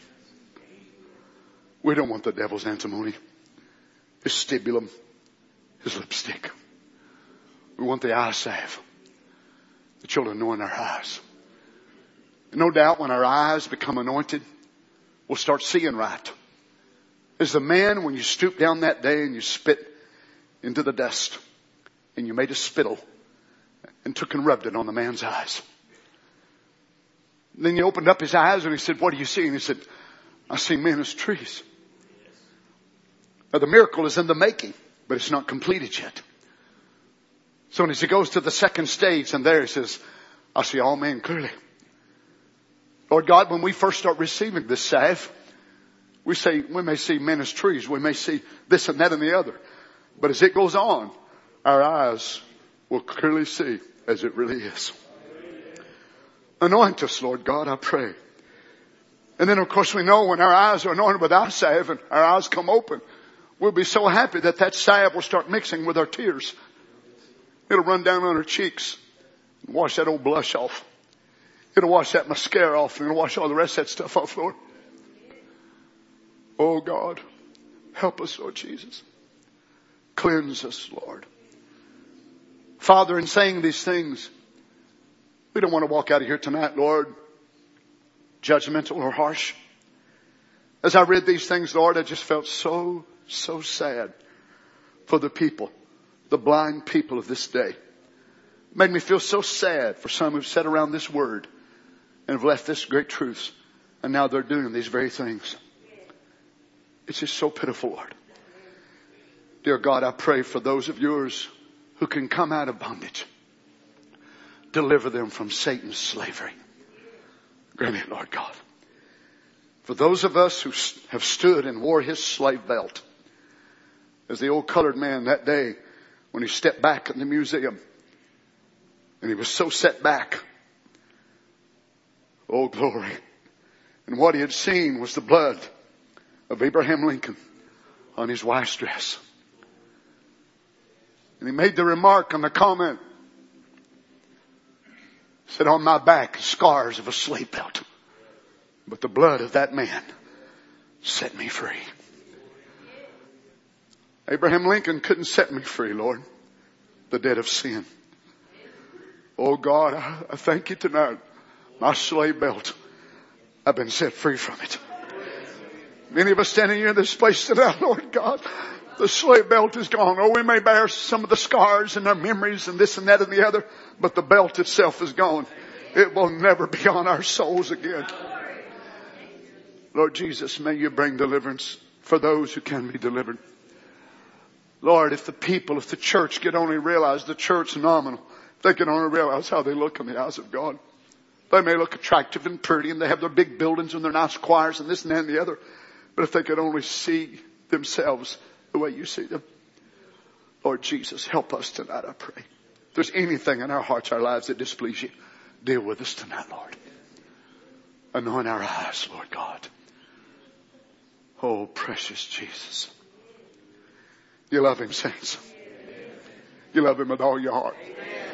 [SPEAKER 6] We don't want the devil's antimony, his stibulum, his lipstick. We want the eye salve. The children know in our eyes. And no doubt when our eyes become anointed, we'll start seeing right. As the man, when you stooped down that day and you spit into the dust and you made a spittle and took and rubbed it on the man's eyes. And then you opened up his eyes and he said, what do you see? And he said, I see men as trees. Now the miracle is in the making, but it's not completed yet. So as he goes to the second stage, and there he says, I see all men clearly. Lord God, when we first start receiving this salve, we say, we may see men as trees. We may see this and that and the other. But as it goes on, our eyes will clearly see as it really is. Anoint us, Lord God, I pray. And then of course we know when our eyes are anointed with our salve and our eyes come open, we'll be so happy that that salve will start mixing with our tears. It'll run down on our cheeks and wash that old blush off. It'll wash that mascara off and it'll wash all the rest of that stuff off, Lord. Oh God, help us, Lord Jesus. Cleanse us, Lord. Father, in saying these things, we don't want to walk out of here tonight, Lord, judgmental or harsh. As I read these things, Lord, I just felt so, so sad for the people, the blind people of this day. It made me feel so sad for some who've sat around this word and have left this great truths, and now they're doing these very things. It's just so pitiful, Lord. Dear God, I pray for those of yours who can come out of bondage. Deliver them from Satan's slavery. Grant it, Lord God. For those of us who have stood and wore his slave belt, as the old colored man that day when he stepped back in the museum, and he was so set back. Oh, glory. And what he had seen was the blood of Abraham Lincoln on his wife's dress. And he made the remark on the comment, said, on my back, scars of a slave belt. But the blood of that man set me free. Abraham Lincoln couldn't set me free, Lord. The debt of sin. Oh God, I, I thank you tonight. My slave belt, I've been set free from it. Many of us standing here in this place tonight, Lord God, the slave belt is gone. Oh, we may bear some of the scars and our memories and this and that and the other, but the belt itself is gone. It will never be on our souls again. Lord Jesus, may you bring deliverance for those who can be delivered. Lord, if the people, if the church could only realize the church nominal, if they could only realize how they look in the eyes of God. They may look attractive and pretty and they have their big buildings and their nice choirs and this and that and the other. But if they could only see themselves the way you see them. Lord Jesus, help us tonight, I pray. If there's anything in our hearts, our lives that displease you, deal with us tonight, Lord. Anoint our eyes, Lord God. Oh, precious Jesus. You love him, saints. You love him with all your heart.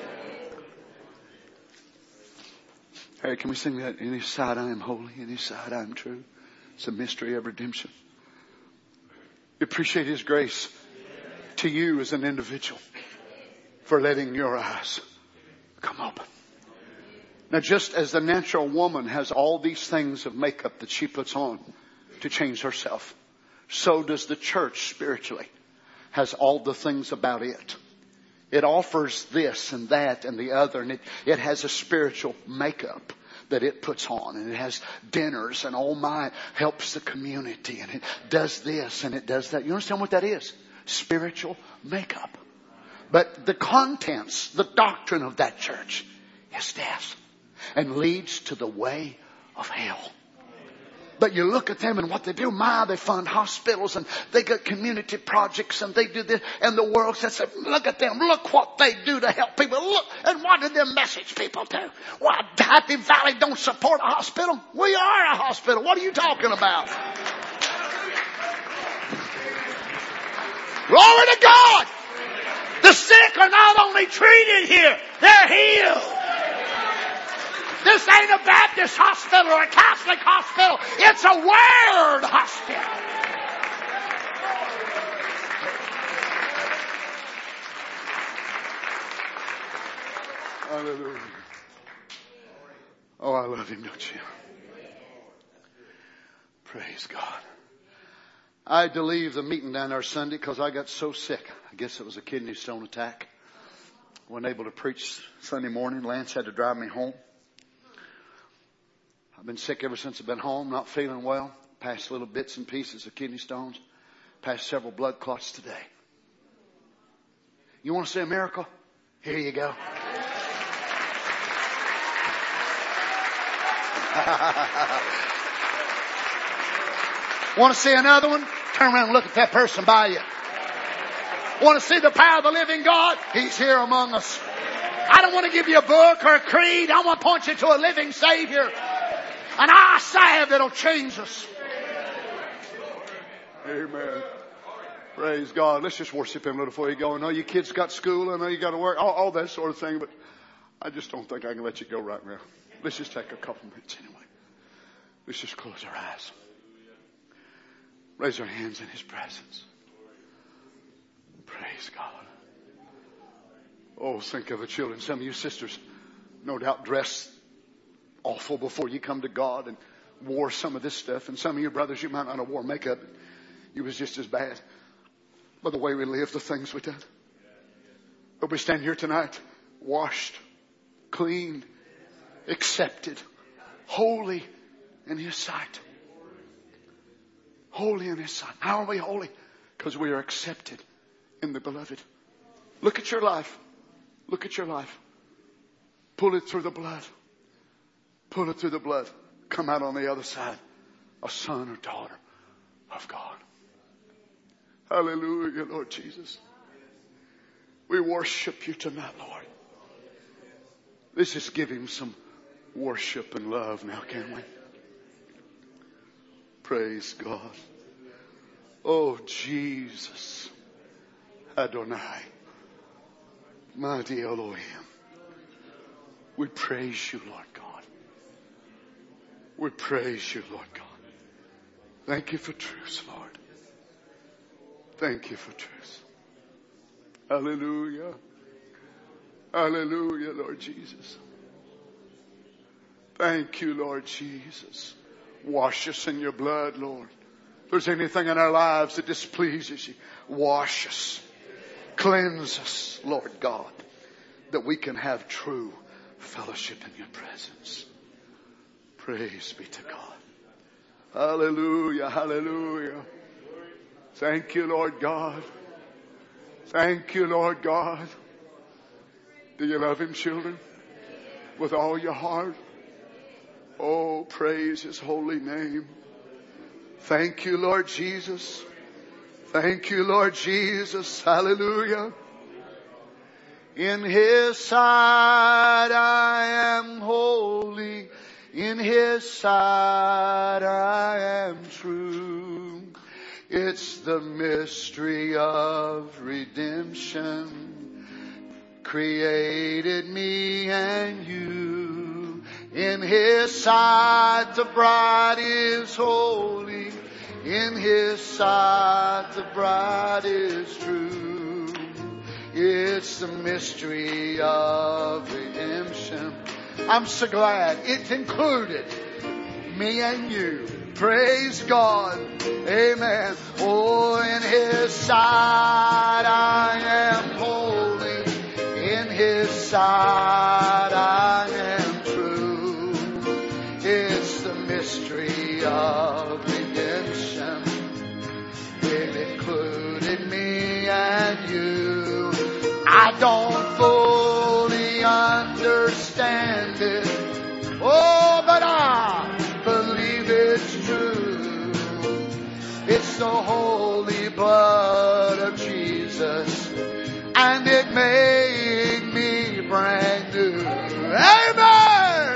[SPEAKER 6] Hey, can we sing that? Any side I am holy, any side I am true. It's a mystery of redemption. You appreciate his grace to you as an individual for letting your eyes come open. Now, just as the natural woman has all these things of makeup that she puts on to change herself, so does the church spiritually has all the things about it. It offers this and that and the other, and it, it has a spiritual makeup that it puts on, and it has dinners, and oh my, helps the community, and it does this and it does that. You understand what that is? Spiritual makeup. But the contents, the doctrine of that church is death and leads to the way of hell. But you look at them and what they do, my, they fund hospitals and they got community projects and they do this, and the world says, look at them, look what they do to help people. Look, and what do them message people do? Why, Happy Valley don't support a hospital? We are a hospital. What are you talking about? Glory to God! The sick are not only treated here, they're healed. This ain't a Baptist hospital or a Catholic hospital. It's a Word hospital. Hallelujah. Oh, I love him, don't you? Praise God. I had to leave the meeting down there Sunday because I got so sick. I guess it was a kidney stone attack. Wasn't able to preach Sunday morning. Lance had to drive me home. I've been sick ever since I've been home, not feeling well. Passed little bits and pieces of kidney stones. Passed several blood clots today. You want to see a miracle? Here you go. Want to see another one? Turn around and look at that person by you. Want to see the power of the living God? He's here among us. I don't want to give you a book or a creed. I want to point you to a living Savior. An eye salve that'll change us. Amen. Praise God. Let's just worship him a little before you go. I know you kids got school. I know you got to work. All, all that sort of thing. But I just don't think I can let you go right now. Let's just take a couple minutes anyway. Let's just close our eyes. Raise our hands in his presence. Praise God. Oh, think of the children. Some of you sisters, no doubt, dressed awful before you come to God and wore some of this stuff. And some of you brothers, you might not have wore makeup. You was just as bad by the way we live, the things we did. But we stand here tonight, washed, clean, accepted, holy in His sight. Holy in His sight. How are we holy? Because we are accepted in the Beloved. Look at your life. Look at your life. Pull it through the blood. Pull it through the blood. Come out on the other side. A son or daughter of God. Hallelujah, Lord Jesus. We worship You tonight, Lord. Let's just give Him some worship and love now, can we? Praise God. Oh, Jesus. Adonai. Mighty Elohim. We praise You, Lord God. We praise You, Lord God. Thank You for truth, Lord. Thank You for truth. Hallelujah. Hallelujah, Lord Jesus. Thank You, Lord Jesus. Wash us in Your blood, Lord. If there's anything in our lives that displeases You, wash us. Cleanse us, Lord God, that we can have true fellowship in Your presence. Praise be to God. Hallelujah, hallelujah. Thank You, Lord God. Thank You, Lord God. Do you love Him, children? With all your heart? Oh, praise His holy name. Thank You, Lord Jesus. Thank You, Lord Jesus. Hallelujah. In His sight I am holy. In His sight I am true. It's the mystery of redemption. Created me and you. In His sight the bride is holy. In His sight the bride is true. It's the mystery of redemption. I'm so glad it included me and you. Praise God. Amen. Oh, in His sight I am holy. In His sight I am true. It's the mystery of redemption. It included me and you. I don't fully understand it. Oh, but I believe it's true. It's the holy blood of Jesus, and it made me brand new. Amen.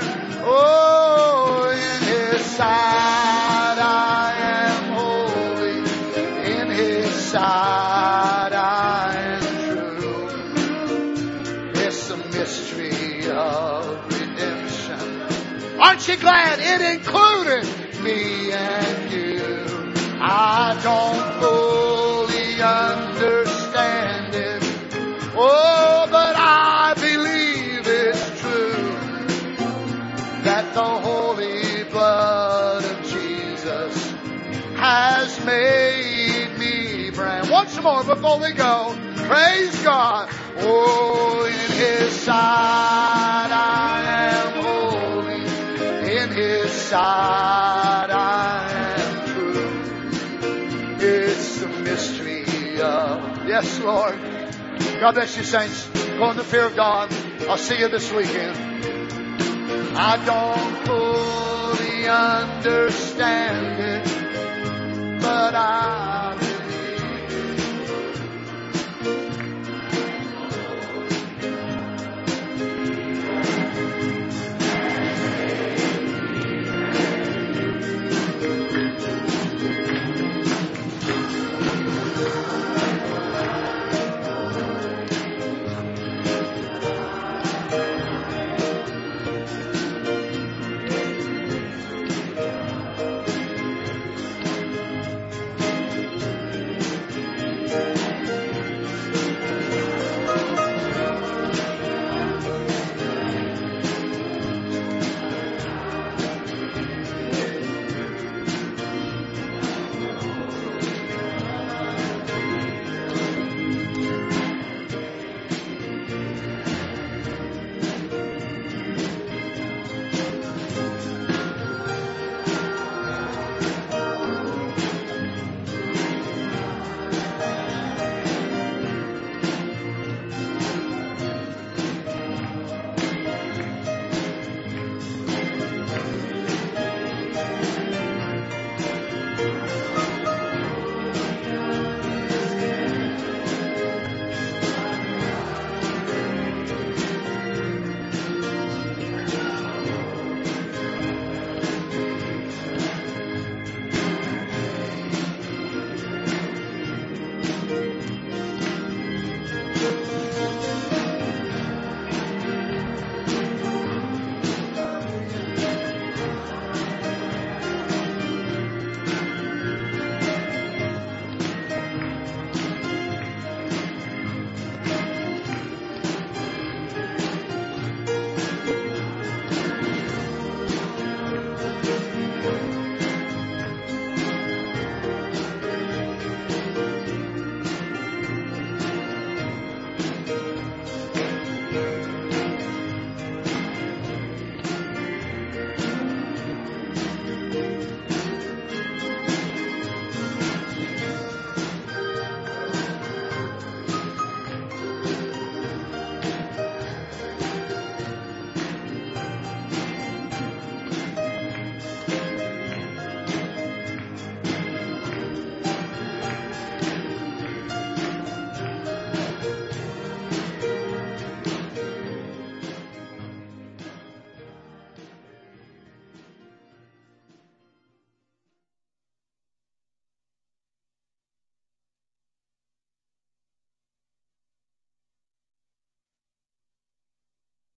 [SPEAKER 6] Oh, in His sight I am holy. In His sight I am true. It's the mystery of redemption. Aren't you glad it included me and you? I don't fully understand it. Oh, but I believe it's true that the holy blood of Jesus has made me brand. Once more before we go. Praise God. Oh, in His sight I am holy. In His sight I am true. It's the mystery of... Yes, Lord. God bless you, saints. Go in the fear of God. I'll see you this weekend. I don't fully understand it, but I